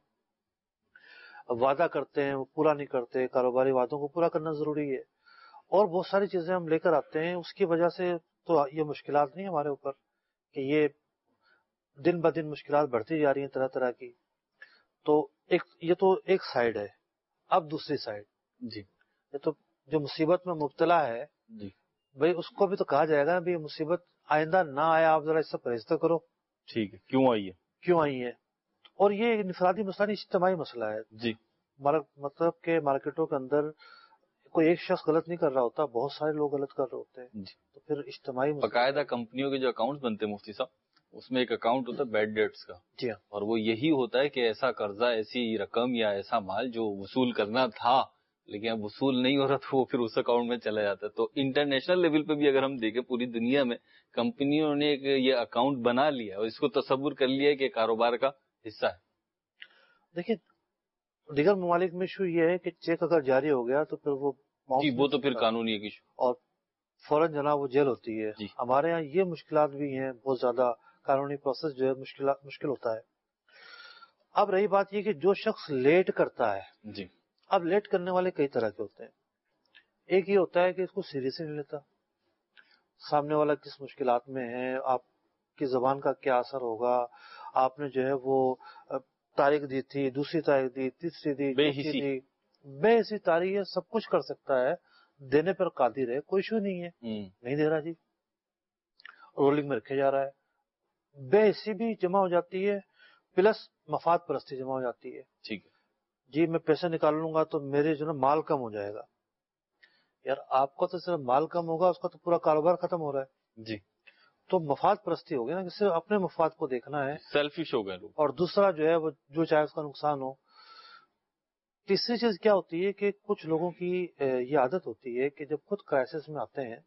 وعدہ کرتے ہیں وہ پورا نہیں کرتے، کاروباری وعدوں کو پورا کرنا ضروری ہے، اور بہت ساری چیزیں ہم لے کر آتے ہیں، اس کی وجہ سے تو یہ مشکلات نہیں ہمارے اوپر کہ یہ دن بدن مشکلات بڑھتی جا رہی ہیں طرح طرح کی۔ تو ایک یہ تو ایک سائیڈ ہے۔ اب دوسری سائیڈ، جی، یہ تو جو مصیبت میں مبتلا ہے، جی، بھئی اس کو بھی تو کہا جائے گا بھی یہ مصیبت آئندہ نہ آئے، آپ ذرا اس سے پرہیز تو کرو۔ ٹھیک ہے، کیوں آئی ہے؟ کیوں آئی ہے؟ اور یہ ایک انفرادی مسئلہ نہیں، اجتماعی مسئلہ ہے۔ جی، مطلب کہ مارکیٹوں کے اندر کوئی ایک شخص غلط نہیں کر رہا ہوتا، بہت سارے لوگ غلط کر رہے ہوتے ہیں، جی۔ تو پھر اجتماعی مسئلہ۔ باقاعدہ کمپنیوں کے جو اکاؤنٹس بنتے ہیں مفتی صاحب، اس میں ایک اکاؤنٹ ہوتا ہے بیڈ ڈیٹس کا، جی ہاں، اور وہ یہی ہوتا ہے کہ ایسا قرضہ، ایسی رقم یا ایسا مال جو وصول کرنا تھا لیکن اب وصول نہیں ہو رہا تو وہ پھر اس اکاؤنٹ میں چلا جاتا ہے۔ تو انٹرنیشنل لیول پہ بھی اگر ہم دیکھیں، پوری دنیا میں کمپنیوں نے ایک یہ اکاؤنٹ بنا لیا اور اس کو تصور کر لیا کہ کاروبار کا حصہ ہے۔ دیکھیں دیگر ممالک میں ایشو یہ ہے کہ چیک اگر جاری ہو گیا تو پھر وہ جی، وہ تو پھر قانونی ایک ایشو، اور فوراً جناب وہ جیل ہوتی ہے۔ جی، ہمارے ہاں یہ مشکلات بھی ہیں، بہت زیادہ قانونی پروسیس جو ہے مشکل مشکل ہوتا ہے۔ اب رہی بات یہ کہ جو شخص لیٹ کرتا ہے، جی اب لیٹ کرنے والے کئی طرح کے ہوتے ہیں. ایک یہ ہوتا ہے کہ اس کو سیریس نہیں لیتا، سامنے والا کس مشکلات میں ہے، آپ کی زبان کا کیا اثر ہوگا، آپ نے جو ہے وہ تاریخ دی تھی، دوسری تاریخ دی، تیسری دی، بے چوتھی حسی. دی، بے حسی تاریخ ہے، سب کچھ کر سکتا ہے، دینے پر قادر ہے، کوئی ایشو نہیں ہے. ہم، نہیں دے رہا جی، رولنگ میں رکھے جا رہا ہے، بے حسی بھی جمع ہو جاتی ہے، پلس مفاد پرستی جمع ہو جاتی ہے. ٹھیک ہے. جی میں پیسے نکال لوں گا تو میرے جو نا مال کم ہو جائے گا. یار آپ کا تو صرف مال کم ہوگا، اس کا تو پورا کاروبار ختم ہو رہا ہے. جی تو مفاد پرستی ہو گئی نا، کہ صرف اپنے مفاد کو دیکھنا ہے، سیلفش ہو گئے لوگ. اور دوسرا جو ہے وہ جو چاہے اس کا نقصان ہو. تیسری چیز کیا ہوتی ہے کہ کچھ لوگوں کی یہ عادت ہوتی ہے کہ جب خود کرائسس میں آتے ہیں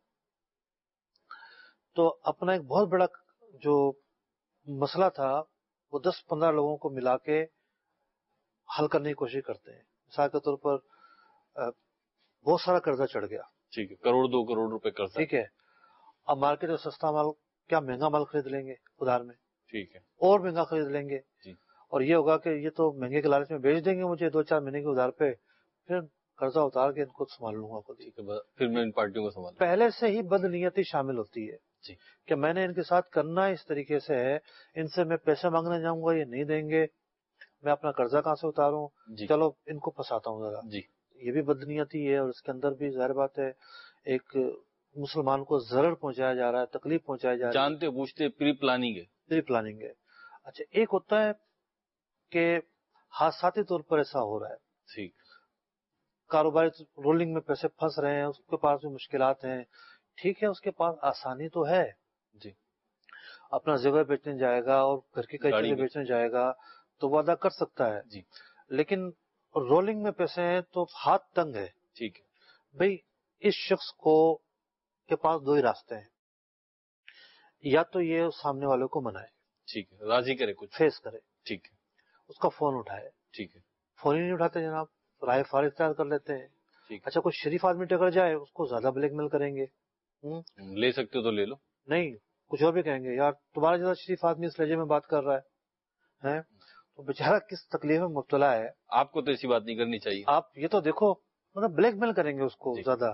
تو اپنا ایک بہت بڑا جو مسئلہ تھا وہ دس پندرہ لوگوں کو ملا کے حل کرنے کی کوشش کرتے ہیں. مثال کے طور پر بہت سارا قرضہ چڑھ گیا، ٹھیک ہے، کروڑ دو کروڑ روپے قرضہ. ٹھیک ہے، اب مارکیٹ میں سستا مال کیا مہنگا مال خرید لیں گے ادھار میں، ٹھیک ہے. اور مہنگا خرید لیں گے، جی اور یہ ہوگا کہ یہ تو مہنگے کے لالچ میں بیچ دیں گے مجھے دو چار مہینے کے ادھار پہ، پھر قرضہ اتار کے ان کو سنبھال لوں گا خود ہی. ٹھیک ہے، پھر میں ان پارٹیوں کو سنبھال. پہلے سے ہی بد نیتی شامل ہوتی ہے جی کہ میں نے ان کے ساتھ کرنا اس طریقے سے ہے، ان سے میں پیسے مانگنے جاؤں گا یہ نہیں دیں گے، میں اپنا قرضہ کہاں سے اتاروں، جی چلو ان کو پھنساتا ہوں ذرا. جی یہ بھی بد نیتی ہے، اور اس کے اندر بھی ظاہر بات ہے ایک مسلمان کو ضرر پہنچایا جا رہا ہے، تکلیف پہنچائی جا رہی ہے، جانتے پوچھتے پری پلاننگ ہے. پری پلاننگ ہے. اچھا ایک ہوتا ہے کہ حادثاتی طور پر ایسا ہو رہا ہے، ٹھیک. کاروباری رولنگ میں پیسے پھنس رہے ہیں، اس کے پاس بھی مشکلات ہیں، ٹھیک ہے اس کے پاس آسانی تو ہے، جی اپنا زیور بیچنے جائے گا اور گھر کی کئی گاڑی چیزیں بھی. بیچنے جائے گا تو وہ ادا کر سکتا ہے. جی لیکن رولنگ میں پیسے ہیں تو ہاتھ تنگ ہے. ٹھیک ہے. بھئی اس شخص کو کے پاس دو ہی راستے ہیں، یا تو یہ سامنے والوں کو منائے، ٹھیک ہے، راضی کرے کچھ. فیس کرے، ٹھیک ہے. اس کا فون اٹھائے. ٹھیک ہے. فون ہی نہیں اٹھاتے جناب، رائے فارغ اختیار کر لیتے ہیں. ٹھیک ہے. اچھا کوئی شریف آدمی ٹکر جائے اس کو زیادہ بلیک میل کریں گے، ہوں لے سکتے ہو تو لے لو. نہیں کچھ اور بھی کہیں گے، یار تمہارا جیسا شریف آدمی اس لہجے میں بات کر رہا ہے ہیں؟ تو بیچارہ کس تکلیف میں مبتلا ہے. آپ کو تو ایسی بات نہیں کرنی چاہیے. آپ یہ تو دیکھو مطلب بلیک میل کریں گے اس کو جی. زیادہ.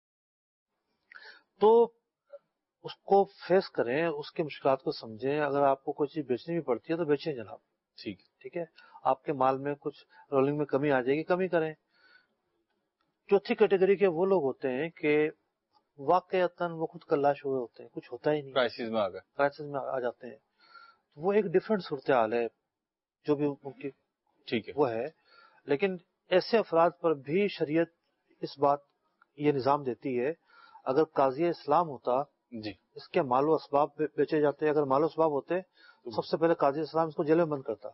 تو اس کو فیس کریں، اس کی مشکلات کو سمجھیں. اگر آپ کو کوئی چیز بیچنی بھی پڑتی ہے تو بیچیں جناب، ٹھیک. ٹھیک ہے، آپ کے مال میں کچھ رولنگ میں کمی آ جائے گی، کمی کریں. چوتھی کیٹیگری کے وہ لوگ ہوتے ہیں کہ واقعتاً وہ خود کلاش ہوئے ہوتے ہیں، کچھ ہوتا ہی نہیں، کرائسس میں آ گئے. کرائسس میں آ جاتے ہیں. وہ ایک ڈفرینٹ صورتحال ہے جو بھی ان کی ٹھیک ہے. وہ ہے. لیکن ایسے افراد پر بھی شریعت اس بات یہ نظام دیتی ہے، اگر قاضی اسلام ہوتا جی اس کے مال و اسباب بیچے جاتے، اگر مال و اسباب ہوتے تو سب سے پہلے قاضی اسلام اس کو جیل میں بند کرتا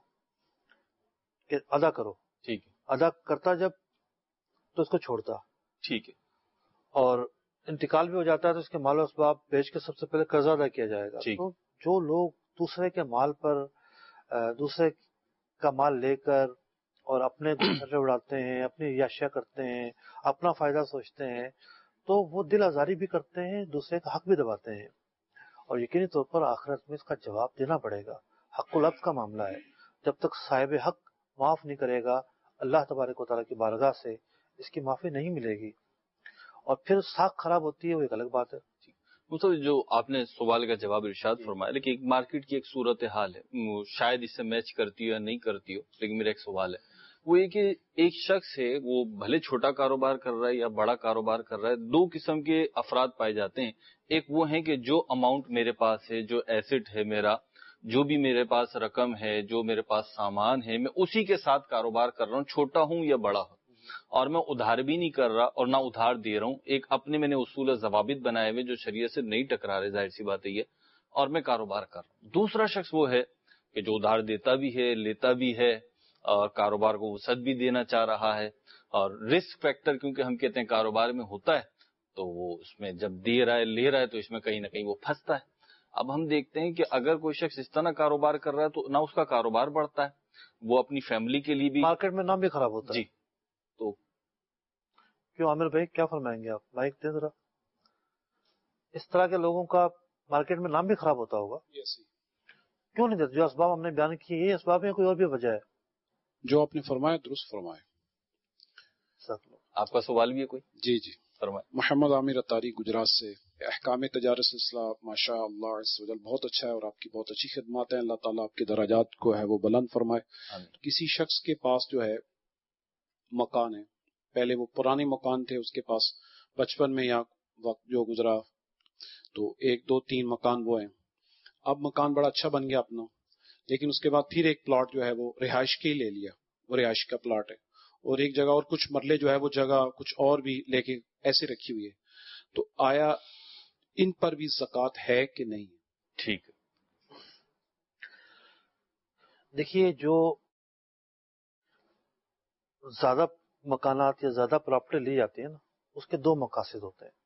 کہ ادا کرو. ٹھیک ہے. ادا کرتا جب تو اس کو چھوڑتا، ٹھیک ہے. اور انتقال بھی ہو جاتا ہے تو اس کے مال و اسباب بیچ کے سب سے پہلے قرضہ ادا کیا جائے گا. ٹھیک. تو جو لوگ دوسرے کے مال پر دوسرے کا مال لے کر اور اپنے خرچے اڑاتے ہیں، اپنی عیاشیاں کرتے ہیں، اپنا فائدہ سوچتے ہیں، تو وہ دل آزاری بھی کرتے ہیں، دوسرے کا حق بھی دباتے ہیں. اور یقینی طور پر آخرت میں اس کا جواب دینا پڑے گا. حق العفو کا معاملہ ہے، جب تک صاحب حق معاف نہیں کرے گا اللہ تبارک و تعالیٰ کی بارگاہ سے اس کی معافی نہیں ملے گی، اور پھر ساکھ خراب ہوتی ہے، وہ ایک الگ بات ہے. مطلب جو آپ نے سوال کا جواب ارشاد فرمایا، لیکن ایک مارکیٹ کی ایک صورت حال ہے، شاید اس سے میچ کرتی ہو یا نہیں کرتی ہو، لیکن میرا ایک سوال ہے وہ یہ کہ ایک شخص ہے، وہ بھلے چھوٹا کاروبار کر رہا ہے یا بڑا کاروبار کر رہا ہے، دو قسم کے افراد پائے جاتے ہیں. ایک وہ ہیں کہ جو اماؤنٹ میرے پاس ہے، جو ایسٹ ہے میرا، جو بھی میرے پاس رقم ہے، جو میرے پاس سامان ہے، میں اسی کے ساتھ کاروبار کر رہا ہوں، چھوٹا ہوں یا بڑا ہوں، اور میں ادھار بھی نہیں کر رہا اور نہ ادھار دے رہا ہوں. ایک اپنے میں نے اصول و ضوابط بنائے ہوئے جو شریعت سے نہیں ٹکرا رہے، ظاہر سی بات ہے یہ، اور میں کاروبار کر رہا ہوں. دوسرا شخص وہ ہے کہ جو ادھار دیتا بھی ہے، لیتا بھی ہے، اور کاروبار کو وسعت بھی دینا چاہ رہا ہے، اور رسک فیکٹر کیونکہ ہم کہتے ہیں کاروبار میں ہوتا ہے، تو وہ اس میں جب دے رہا ہے لے رہا ہے تو اس میں کہیں نہ کہیں وہ پھنستا ہے. اب ہم دیکھتے ہیں کہ اگر کوئی شخص اس طرح کاروبار کر رہا ہے تو نہ اس کا کاروبار بڑھتا ہے، وہ اپنی فیملی کے لیے بھی مارکیٹ میں نام بھی خراب ہوتا ہے. جی. تو کیوں عامر بھائی کیا فرمائیں گے آپ؟ مائک دیں ذرا. اس طرح کے لوگوں کا مارکیٹ میں نام بھی خراب ہوتا ہوگا. کیوں نہیں دیتے؟ جو اسباب ہم نے بیان کیے یہ اسباب ہیں، کوئی اور بھی وجہ ہے؟ جو آپ نے فرمایا درست فرمایا. آپ کا سوال بھی ہے کوئی؟ جی جی فرمائیں. محمد عامر اتاری گجرات سے. احکام تجارت سلسلہ ماشاء اللہ عز و جل بہت اچھا ہے اور آپ کی بہت اچھی خدمات ہیں. اللہ تعالیٰ آپ کے درجات کو ہے وہ بلند فرمائے. کسی شخص کے پاس جو ہے مکان ہے، پہلے وہ پرانے مکان تھے، اس کے پاس بچپن میں یا وقت جو گزرا تو ایک دو تین مکان وہ ہیں. اب مکان بڑا اچھا بن گیا اپنا، لیکن اس کے بعد پھر ایک پلاٹ جو ہے وہ رہائش کے ہی لے لیا، وہ رہائش کا پلاٹ ہے، اور ایک جگہ اور کچھ مرلے جو ہے وہ جگہ کچھ اور بھی لے کے ایسے رکھی ہوئی ہے. تو آیا ان پر بھی زکوٰۃ ہے کہ نہیں؟ ٹھیک ہے. دیکھیے، جو زیادہ مکانات یا زیادہ پراپرٹی لی جاتی ہے نا، اس کے دو مقاصد ہوتے ہیں.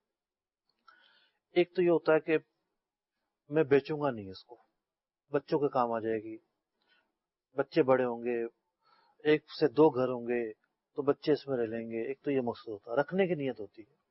ایک تو یہ ہوتا ہے کہ میں بیچوں گا نہیں اس کو، بچوں کے کام آ جائے گی، بچے بڑے ہوں گے، ایک سے دو گھر ہوں گے تو بچے اس میں رہ لیں گے. ایک تو یہ مقصد ہوتا ہے، رکھنے کی نیت ہوتی ہے.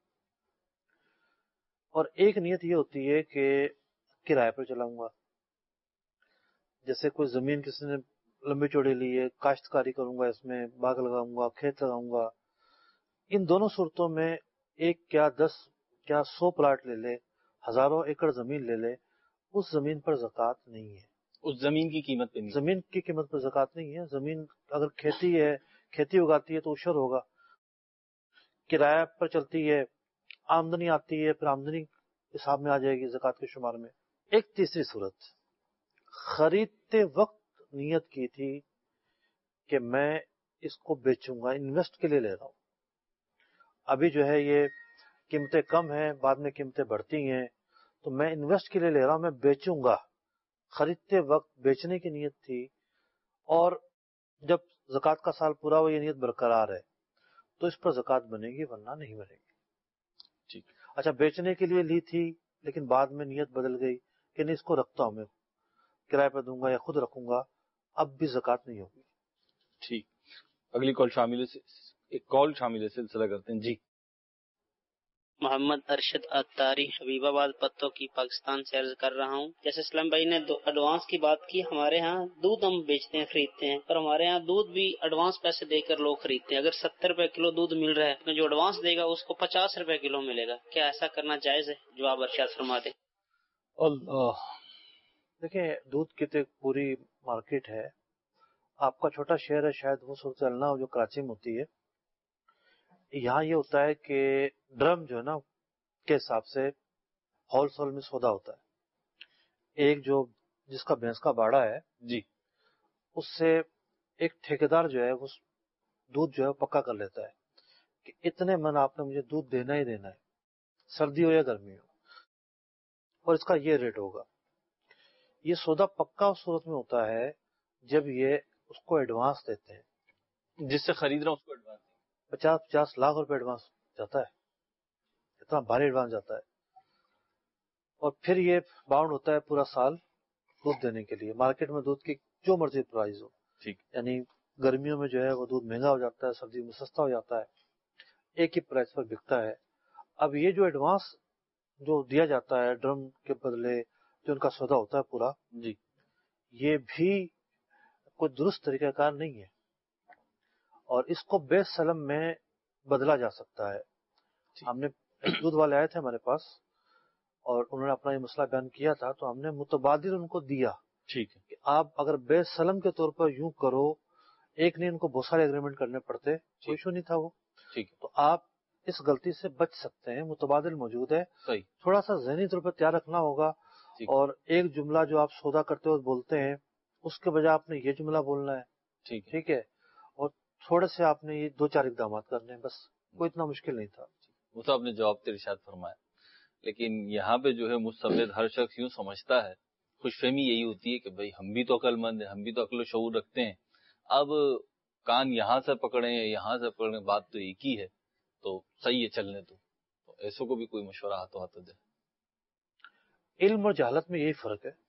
اور ایک نیت یہ ہوتی ہے کہ کرائے پر چلاؤں گا. جیسے کوئی زمین کسی نے لمبی چوڑی لی ہے، کاشتکاری کروں گا، اس میں باغ لگاؤں گا، کھیت لگاؤں گا. ان دونوں صورتوں میں ایک کیا دس کیا سو پلاٹ لے لے، ہزاروں ایکڑ زمین لے لے، اس زمین پر زکوٰۃ نہیں ہے. اس زمین کی قیمت پہ نہیں، زمین کی قیمت پر زکوٰۃ نہیں ہے. زمین اگر کھیتی ہے، کھیتی اگاتی ہے تو عشر ہوگا. کرایہ پر چلتی ہے، آمدنی آتی ہے، پھر آمدنی حساب میں آ جائے گی زکوٰۃ کے شمار میں. ایک تیسری صورت، خریدتے وقت نیت کی تھی کہ میں اس کو بیچوں گا، انویسٹ کے لیے لے رہا ہوں. ابھی جو ہے یہ قیمتیں کم ہیں، بعد میں قیمتیں بڑھتی ہیں، تو میں انویسٹ کے لیے لے رہا ہوں، میں بیچوں گا. خریدتے وقت بیچنے کی نیت تھی، اور جب زکوٰۃ کا سال پورا ہوا یہ نیت برقرار ہے تو اس پر زکوٰۃ بنے گی، ورنہ نہیں بنے گی. ٹھیک. اچھا، بیچنے کے لیے لی تھی لیکن بعد میں نیت بدل گئی کہ نہیں، اس کو رکھتا ہوں، میں کرائے پہ دوں گا یا خود رکھوں گا، اب بھی زکوٰۃ نہیں ہوگی. ٹھیک. اگلی کال شامل ہے، ایک کال شامل ہے، سلسلہ کرتے ہیں. جی. محمد ارشد اتاری حبیب آباد پتوں کی پاکستان سے عرض کر رہا ہوں. جیسے اسلام بھائی نے ایڈوانس کی بات کی، ہمارے ہاں دودھ ہم بیچتے ہیں، خریدتے ہیں، اور ہمارے ہاں دودھ بھی ایڈوانس پیسے دے کر لوگ خریدتے ہیں. اگر ستر روپے کلو دودھ مل رہا ہے، جو ایڈوانس دے گا اس کو پچاس روپے کلو ملے گا. کیا ایسا کرنا جائز ہے؟ جواب ارشاد فرما دیں. اللہ، دیکھیں، دودھ کی تو ایک پوری مارکیٹ ہے. آپ کا چھوٹا شہر ہے، شاید وہ صورت حال نہ ہو جو کراچی میں ہوتی ہے. یہاں یہ ہوتا ہے کہ ڈرم جو ہے نا کے حساب سے ہول سیل میں سودا ہوتا ہے. ایک جو جس کا بھینس کا باڑا ہے، جی، اس سے ایک ٹھیکیدار جو ہے وہ دودھ جو ہے پکا کر لیتا ہے کہ اتنے من آپ نے مجھے دودھ دینا ہی دینا ہے، سردی ہو یا گرمی ہو، اور اس کا یہ ریٹ ہوگا. یہ سودا پکا اس صورت میں ہوتا ہے جب یہ اس کو ایڈوانس دیتے ہیں. جس سے خرید رہا ہوں اس کو ایڈوانس پچاس پچاس لاکھ روپے ایڈوانس جاتا ہے، اتنا بھاری ایڈوانس جاتا ہے. اور پھر یہ باؤنڈ ہوتا ہے پورا سال دودھ دینے کے لیے. مارکیٹ میں دودھ کی جو مرضی پرائز ہو، ٹھیک، یعنی گرمیوں میں جو ہے وہ دودھ مہنگا ہو جاتا ہے، سردی میں سستا ہو جاتا ہے، ایک ہی پرائز پر بکتا ہے. اب یہ جو ایڈوانس جو دیا جاتا ہے ڈرم کے بدلے، جو ان کا سودا ہوتا ہے پورا، جی، یہ بھی کوئی درست طریقہ کار نہیں ہے، اور اس کو بے سلم میں بدلا جا سکتا ہے. ہم نے دودھ والے آئے تھے ہمارے پاس اور انہوں نے اپنا یہ مسئلہ بیان کیا تھا، تو ہم نے متبادل ان کو دیا. ٹھیک ہے. کہ آپ اگر بے سلم کے طور پر یوں کرو، ایک نہیں ان کو بہت سارے اگریمنٹ کرنے پڑتے، کوئی ایشو نہیں تھا وہ. ٹھیک ہے. تو آپ اس غلطی سے بچ سکتے ہیں، متبادل موجود ہے. صحیح. تھوڑا سا ذہنی طور پر تیار رکھنا ہوگا، اور ایک جملہ جو آپ سودا کرتے وقت بولتے ہیں اس کے بجائے آپ نے یہ جملہ بولنا ہے. ٹھیک ہے. ٹھیک ہے. اور تھوڑے سے آپ نے یہ دو چار اقدامات کرنے ہیں، بس کوئی اتنا مشکل نہیں تھا. وہ تو آپ نے جواب تے ارشاد فرمایا. لیکن یہاں پہ جو ہے مستبد ہر شخص یوں سمجھتا ہے، خوش فہمی یہی ہوتی ہے کہ بھئی ہم بھی تو عقل مند ہیں، ہم بھی تو عقل و شعور رکھتے ہیں، اب کان یہاں سے پکڑیں یا یہاں سے پکڑیں، بات تو ایک ہی ہے، تو صحیح ہے چلنے تو. تو ایسوں کو بھی کوئی مشورہ ہاتھوں ہاتھ دے. علم اور جہالت میں یہی فرق ہے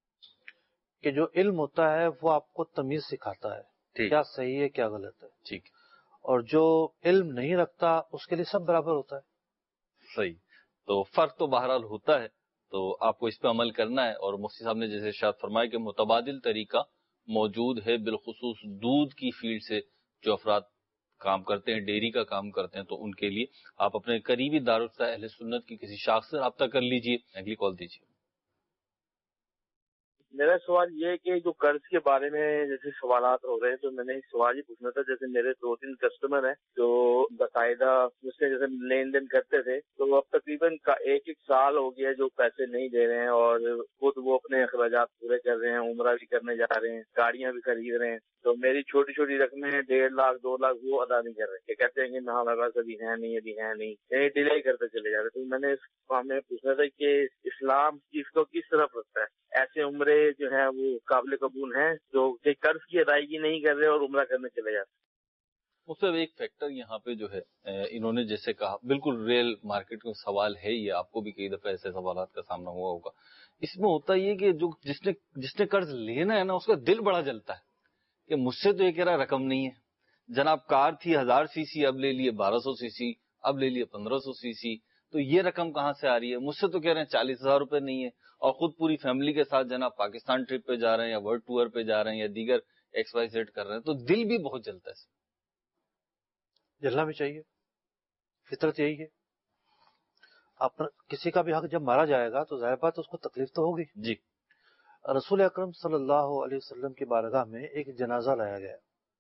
کہ جو علم ہوتا ہے وہ آپ کو تمیز سکھاتا ہے کیا صحیح ہے کیا غلط ہے. ٹھیک. اور جو علم نہیں رکھتا اس کے لیے سب برابر ہوتا ہے. صحیح. تو فرق تو بہرحال ہوتا ہے، تو آپ کو اس پہ عمل کرنا ہے. اور مفتی صاحب نے جیسے ارشاد فرمایا کہ متبادل طریقہ موجود ہے، بالخصوص دودھ کی فیلڈ سے جو افراد کام کرتے ہیں، ڈیری کا کام کرتے ہیں، تو ان کے لیے آپ اپنے قریبی دارالفتہ اہل سنت کی کسی شاخ سے رابطہ کر لیجئے. اگلی کال دیجیے. میرا سوال یہ ہے کہ جو قرض کے بارے میں جیسے سوالات ہو رہے ہیں تو میں نے ایک سوال ہی پوچھنا تھا. جیسے میرے دو تین کسٹمر ہیں جو باقاعدہ مجھ سے جیسے لین دین کرتے تھے، تو اب تقریباً ایک ایک سال ہو گیا جو پیسے نہیں دے رہے ہیں، اور خود وہ اپنے اخراجات پورے کر رہے ہیں، عمرہ بھی کرنے جا رہے ہیں، گاڑیاں بھی خرید رہے ہیں، تو میری چھوٹی چھوٹی رقمیں ڈیڑھ لاکھ دو لاکھ وہ ادا نہیں کر رہے. یہ کہتے ہیں کہ نہ ہمارے پاس ابھی ہے نہیں ابھی ہے نہیں یعنی ڈیلے کرتے چلے جا رہے. تو میں نے اس میں پوچھنا تھا کہ اسلام اس کو کس طرف رکھتا ہے؟ ایسے عمرے جو ہیں وہ قابل قبول ہیں جو کہ قرض کی ادائیگی نہیں کر رہے اور عمرہ کرنے چلے جاتے ہیں؟ اس میں ایک فیکٹر یہاں پہ جو ہے انہوں نے جیسے کہا بالکل ریل مارکیٹ کا سوال ہے یہ، آپ کو بھی کئی دفعہ ایسے سوالات کا سامنا ہوا ہوگا. اس میں ہوتا یہ کہ جو جس نے جس نے قرض لینا ہے نا اس کا دل بڑا جلتا ہے کہ مجھ سے تو یہ کہہ رہا رقم نہیں ہے. جناب کار تھی ہزار سی سی، اب لے لیے بارہ سو سی سی، اب لے لیے پندرہ سو سی سی، تو یہ رقم کہاں سے آ رہی ہے؟ مجھ سے تو کہہ رہے ہیں چالیس ہزار روپے نہیں ہے، اور خود پوری فیملی کے ساتھ جناب پاکستان ٹرپ پہ جا رہے ہیں یا ورلڈ ٹور پہ جا رہے ہیں یا دیگر ایکس وائی زیڈ کر رہے ہیں، تو دل بھی بہت جلتا ہے. جلنا بھی چاہیے، فطرت یہی ہے. اپنا کسی کا بھی حق جب مارا جائے گا تو ظاہر بات اس کو تکلیف تو ہوگی. جی. رسول اکرم صلی اللہ علیہ وسلم کی بارگاہ میں ایک جنازہ لایا گیا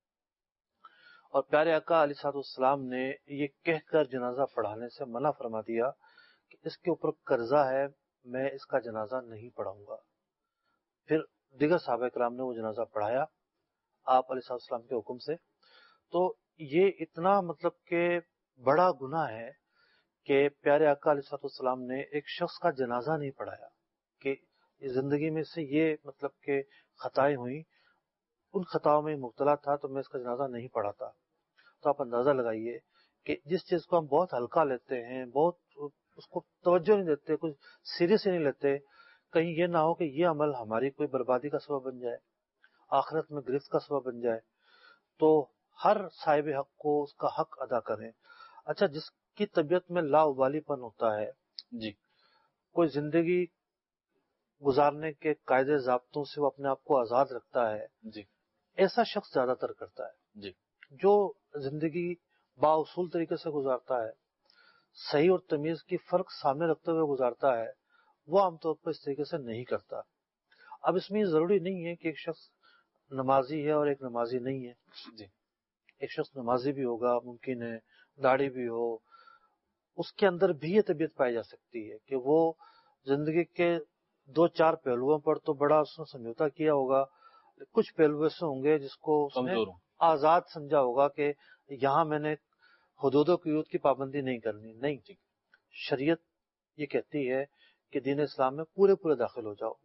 اور پیارے آقا علیہ الصلوۃ والسلام نے یہ کہہ کر جنازہ پڑھانے سے منع فرما دیا کہ اس کے اوپر قرضہ ہے، میں اس کا جنازہ نہیں پڑھاؤں گا. پھر دیگر صحابہ کرام نے وہ جنازہ پڑھایا آپ علیہ الصلوۃ والسلام کے حکم سے. تو یہ اتنا مطلب کہ بڑا گناہ ہے کہ پیارے آقا علیہ الصلوۃ والسلام نے ایک شخص کا جنازہ نہیں پڑھایا کہ زندگی میں سے یہ مطلب کہ خطائیں ہوئیں، ان خطاؤں میں مبتلا تھا تو میں اس کا جنازہ نہیں پڑھاتا. تو آپ اندازہ لگائیے کہ جس چیز کو ہم بہت ہلکا لیتے ہیں، بہت اس کو توجہ نہیں دیتے، کچھ سیریس ہی نہیں لیتے، کہیں یہ نہ ہو کہ یہ عمل ہماری کوئی بربادی کا سبب بن جائے، آخرت میں گرفت کا سبب بن جائے. تو ہر صاحب حق کو اس کا حق ادا کریں. اچھا، جس کی طبیعت میں لا ابالی پن ہوتا ہے، جی، کوئی زندگی گزارنے کے قاعدے ضابطوں سے وہ اپنے آپ کو آزاد رکھتا ہے، جی، ایسا شخص زیادہ تر کرتا ہے. جی. جو زندگی با اصول طریقے سے گزارتا ہے، صحیح اور تمیز کی فرق سامنے رکھتے ہوئے گزارتا ہے، وہ عام طور پر اس طریقے سے نہیں کرتا. اب اس میں یہ ضروری نہیں ہے کہ ایک شخص نمازی ہے اور ایک نمازی نہیں ہے. جی. ایک شخص نمازی بھی ہوگا، ممکن ہے داڑھی بھی ہو، اس کے اندر بھی یہ طبیعت پائی جا سکتی ہے کہ وہ زندگی کے دو چار پہلوؤں پر تو بڑا اس نے سمجھوتا کیا ہوگا، کچھ پہلو ایسے ہوں گے جس کو اس نے آزاد سمجھا ہوگا کہ یہاں میں نے حدود و قیود کی پابندی نہیں کرنی. نہیں، شریعت یہ کہتی ہے کہ دین اسلام میں پورے پورے داخل ہو جاؤ.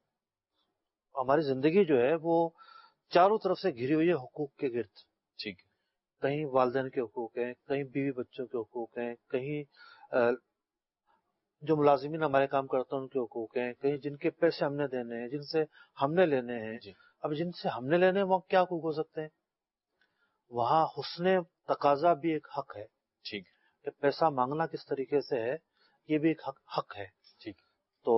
ہماری زندگی جو ہے وہ چاروں طرف سے گھری ہوئی ہے حقوق کے گرد. ٹھیک. کہیں والدین کے حقوق ہیں، کہیں بیوی بچوں کے حقوق ہیں، کہیں جو ملازمین ہمارے کام کرتے ہیں ان کے حقوق ہیں، کہیں جن کے پیسے ہم نے دینے ہیں، جن سے ہم نے لینے ہیں. جی. اب جن سے ہم نے لینے ہیں وہاں کیا حقوق ہو سکتے ہیں؟ وہاں حسن تقاضا بھی ایک حق ہے. ٹھیک. کہ پیسہ مانگنا کس طریقے سے ہے یہ بھی ایک حق, حق ہے. ٹھیک. تو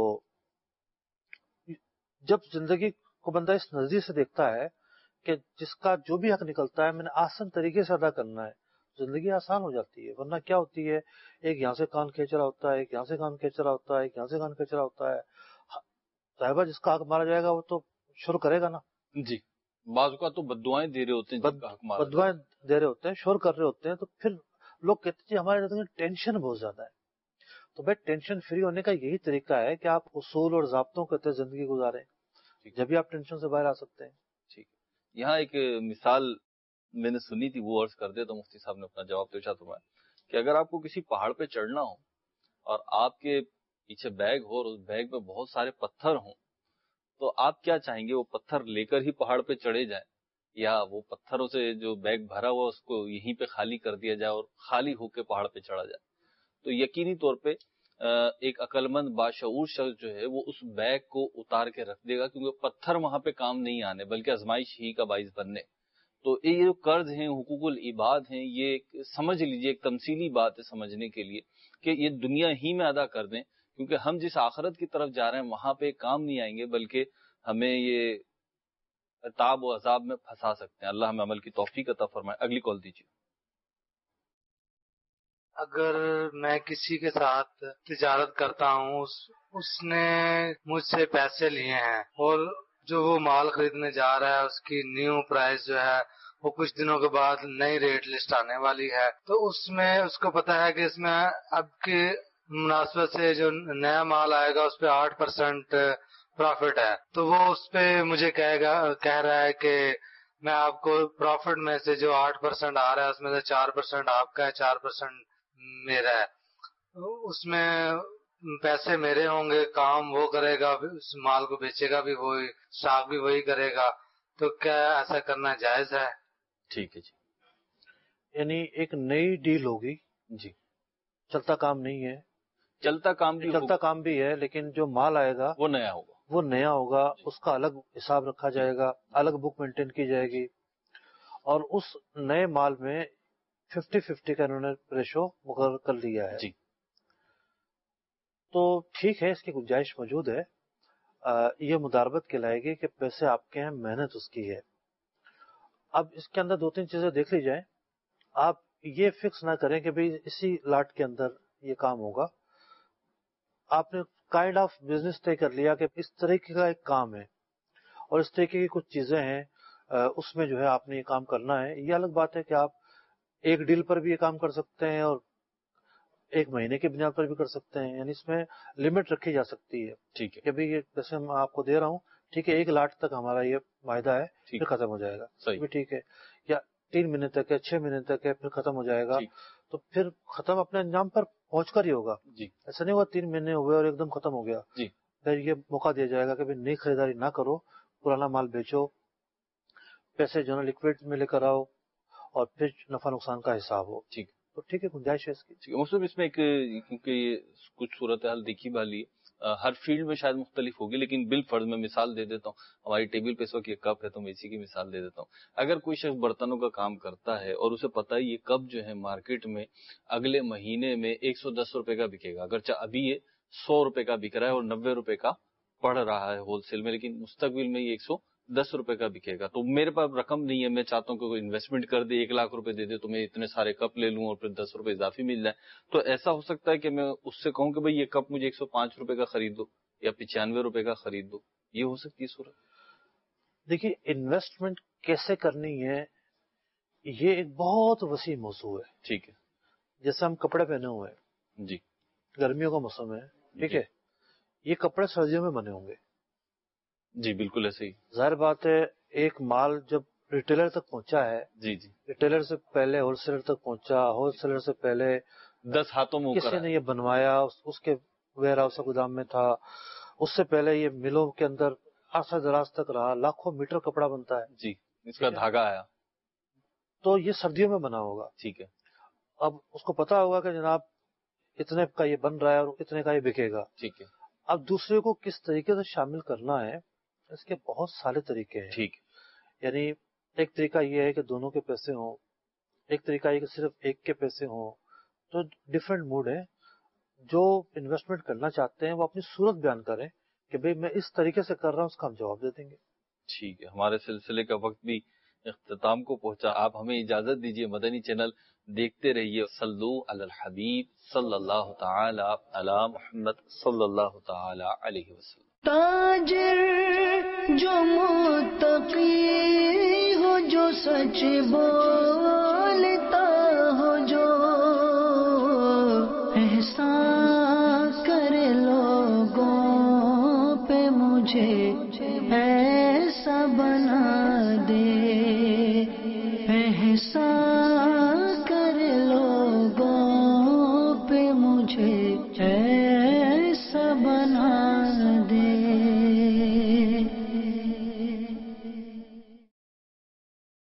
جب زندگی کو بندہ اس نظریے سے دیکھتا ہے کہ جس کا جو بھی حق نکلتا ہے میں نے آسان طریقے سے ادا کرنا ہے، زندگی آسان ہو جاتی ہے. ورنہ کیا ہوتی ہے، ایک یہاں سے کان کھینچ رہا ہوتا ہے، ایک یہاں سے کان کھینچ رہا ہوتا ہے، ایک یہاں سے کان کھینچ رہا ہوتا ہے. صاحبہ جس کا حق مارا جائے گا وہ تو شروع کرے گا نا. جی. بعض اوقات تو بددعائیں دے رہے ہوتے ہیں، بددعائیں دے رہے ہوتے ہیں، شور کر رہے ہوتے ہیں. تو پھر لوگ کہتے ہیں ہمارے زندگی میں ٹینشن بہت زیادہ ہے. تو بھائی ٹینشن فری ہونے کا یہی طریقہ ہے کہ آپ اصول اور ضابطوں کے تحت زندگی گزاریں، جبھی آپ ٹینشن سے باہر آ سکتے ہیں. ٹھیک. یہاں ایک مثال میں نے سنی تھی، وہ عرض کر دیا تو مفتی صاحب نے اپنا جواب تو ارشاد فرمایا کہ اگر آپ کو کسی پہاڑ پہ چڑھنا ہو اور آپ کے پیچھے بیگ ہو اور اس بیگ میں بہت سارے پتھر ہوں تو آپ کیا چاہیں گے، وہ پتھر لے کر ہی پہاڑ پہ چڑھے جائیں یا وہ پتھروں سے جو بیگ بھرا ہوا اس کو یہیں پہ خالی کر دیا جائے اور خالی ہو کے پہاڑ پہ چڑھا جائے؟ تو یقینی طور پہ ایک عقل مند باشعور شخص جو ہے وہ اس بیگ کو اتار کے رکھ دے گا، کیونکہ پتھر وہاں پہ کام نہیں آنے بلکہ آزمائش ہی کا باعث بننے. تو یہ جو قرض ہیں، حقوق العباد ہیں، یہ سمجھ لیجئے ایک تمثیلی بات ہے سمجھنے کے لیے کہ یہ دنیا ہی میں ادا کر دیں، کیونکہ ہم جس آخرت کی طرف جا رہے ہیں وہاں پہ کام نہیں آئیں گے بلکہ ہمیں یہ ताब व अजाब में फंसा सकते हैं। अल्लाह हमें अमल की तौफीक अता फरमाए। अगली कॉल दीजिए। अगर मैं किसी के साथ तिजारत करता हूँ, उस, उसने मुझसे पैसे लिए हैं और जो वो माल खरीदने जा रहा है उसकी न्यू प्राइस जो है वो कुछ दिनों के बाद नई रेट लिस्ट आने वाली है, तो उसमें उसको पता है कि इसमें अब की मुनासबत से जो नया माल आएगा उस पर आठ परसेंट प्रॉफिट है, तो वो उस पे मुझे कहेगा कह रहा है कि मैं आपको प्रॉफिट में से जो आठ परसेंट आ रहा है उसमें से चार परसेंट आपका है, चार परसेंट मेरा है, उसमें पैसे मेरे होंगे, काम वो करेगा, उस माल को बेचेगा भी वही, स्टॉक भी वही करेगा, तो क्या ऐसा करना जायज है? ठीक है जी। यानी एक नई डील होगी जी, चलता काम नहीं है, चलता काम भी चलता काम भी है, लेकिन जो माल आएगा वो नया होगा, वो नया होगा, उसका अलग हिसाब रखा जाएगा, अलग बुक मेंटेन की जाएगी, और उस नए माल में फिफ्टी फिफ्टी का इन्होंने रेशो मुकर्रर कर लिया है जी। तो ठीक है, इसकी गुंजाइश मौजूद है। आ, ये मुदारबत कहलाएगी कि पैसे आपके हैं, मेहनत उसकी है। अब इसके अंदर दो तीन चीजें देख ली जाए। आप ये फिक्स ना करें कि भाई इसी लाट के अंदर ये काम होगा। आपने काइंड ऑफ बिजनेस तय कर लिया कि इस तरीके का एक काम है और इस तरीके की कुछ चीजें हैं, उसमें जो है आपने ये काम करना है। ये अलग बात है कि आप एक डील पर भी ये काम कर सकते हैं और एक महीने की बुनियाद पर भी कर सकते हैं, यानी इसमें लिमिट रखी जा सकती है। ठीक है कि भाई ये जैसे मैं आपको दे रहा हूँ, ठीक है, एक लाख तक हमारा ये वायदा है, फिर खत्म हो जाएगा, भी ठीक है, या तीन महीने तक है, छह महीने तक है, फिर खत्म हो जाएगा, तो फिर खत्म अपने अंजाम पर पहुंचकर ही होगा। जी। ऐसा नहीं हुआ तीन महीने हुए और एकदम खत्म हो गया, जी। फिर ये मौका दिया जाएगा कि भाई नई खरीदारी ना करो, पुराना माल बेचो, पैसे जो है लिक्विड में लेकर आओ और फिर नफा नुकसान का हिसाब हो। ठीक, तो ठीक है, गुंजाइश है इसकी। ठीक है। मतलब इसमें एक, क्योंकि कुछ सूरत हाल देखी वाली हर फील्ड में शायद मुख्तलिफ होगी, लेकिन बिल फर्ज में मिसाल दे देता हूँ। हमारी टेबल पे इस वक्त ये कप है तो मैं इसी की मिसाल दे देता हूँ। अगर कोई शख्स बर्तनों का काम करता है और उसे पता है ये कप जो है मार्केट में अगले महीने में एक सौ दस रुपए का बिकेगा, अगर अभी ये सौ रुपए का बिक रहा है और नब्बे रुपए का पड़ रहा है होलसेल में, लेकिन मुस्तकबिल में ये एक सौ दस रुपए का बिकेगा, तो मेरे पास रकम नहीं है, मैं चाहता हूँ कि कोई इन्वेस्टमेंट कर दे, एक लाख रुपए दे दे तो मैं इतने सारे कप ले लूं और फिर दस रुपए इजाफी मिल जाए, तो ऐसा हो सकता है कि मैं उससे कहूँ कि भाई ये कप मुझे एक सौ पांच रुपए का खरीद दो या पिचानवे रुपए का खरीद दो, ये हो सकती है सूरत? देखिए, इन्वेस्टमेंट कैसे करनी है ये एक बहुत वसी मौजू है। ठीक है। जैसे हम कपड़े पहने हुए हैं जी, गर्मियों का मौसम है, ठीक है, ये कपड़े सर्दियों में बने होंगे। जी बिल्कुल ऐसे ही। जाहिर बात है, एक माल जब रिटेलर तक पहुंचा है, जी जी, रिटेलर से पहले होलसेलर तक पहुंचा, होलसेलर से पहले दस हाथों में किसी ने ये बनवाया, उस, उसके वेयर हाउस गोदाम में था, उससे पहले ये मिलों के अंदर अरसा दराज तक रहा, लाखों मीटर कपड़ा बनता है। जी, इसका धागा आया, तो ये सर्दियों में बना होगा। ठीक है। अब उसको पता होगा कि जनाब इतने का ये बन रहा है और इतने का ये बिकेगा। ठीक है। अब दूसरे को किस तरीके से शामिल करना है, इसके बहुत सारे तरीके हैं। ठीक। यानी एक तरीका ये है कि दोनों के पैसे हों, एक तरीका ये कि सिर्फ एक के पैसे हों, तो डिफरेंट मूड है। जो इन्वेस्टमेंट करना चाहते हैं वो अपनी सूरत बयान करें कि भाई मैं इस तरीके से कर रहा हूँ, उसका हम जवाब दे देंगे। ठीक है, हमारे सिलसिले का वक्त भी इख्तिताम को पहुंचा। आप हमें इजाजत दीजिए, मदनी चैनल देखते रहिए। सल्लू अलल हबीब सल्लल्लाहु तआला अला मुहम्मद सल्लल्लाहु तआला अलैहि वसल्लम। ताजिर जो मुत्तकी हो, जो सच बोलता हो, जो एहसान करे लोगों पे, मुझे ऐसा बना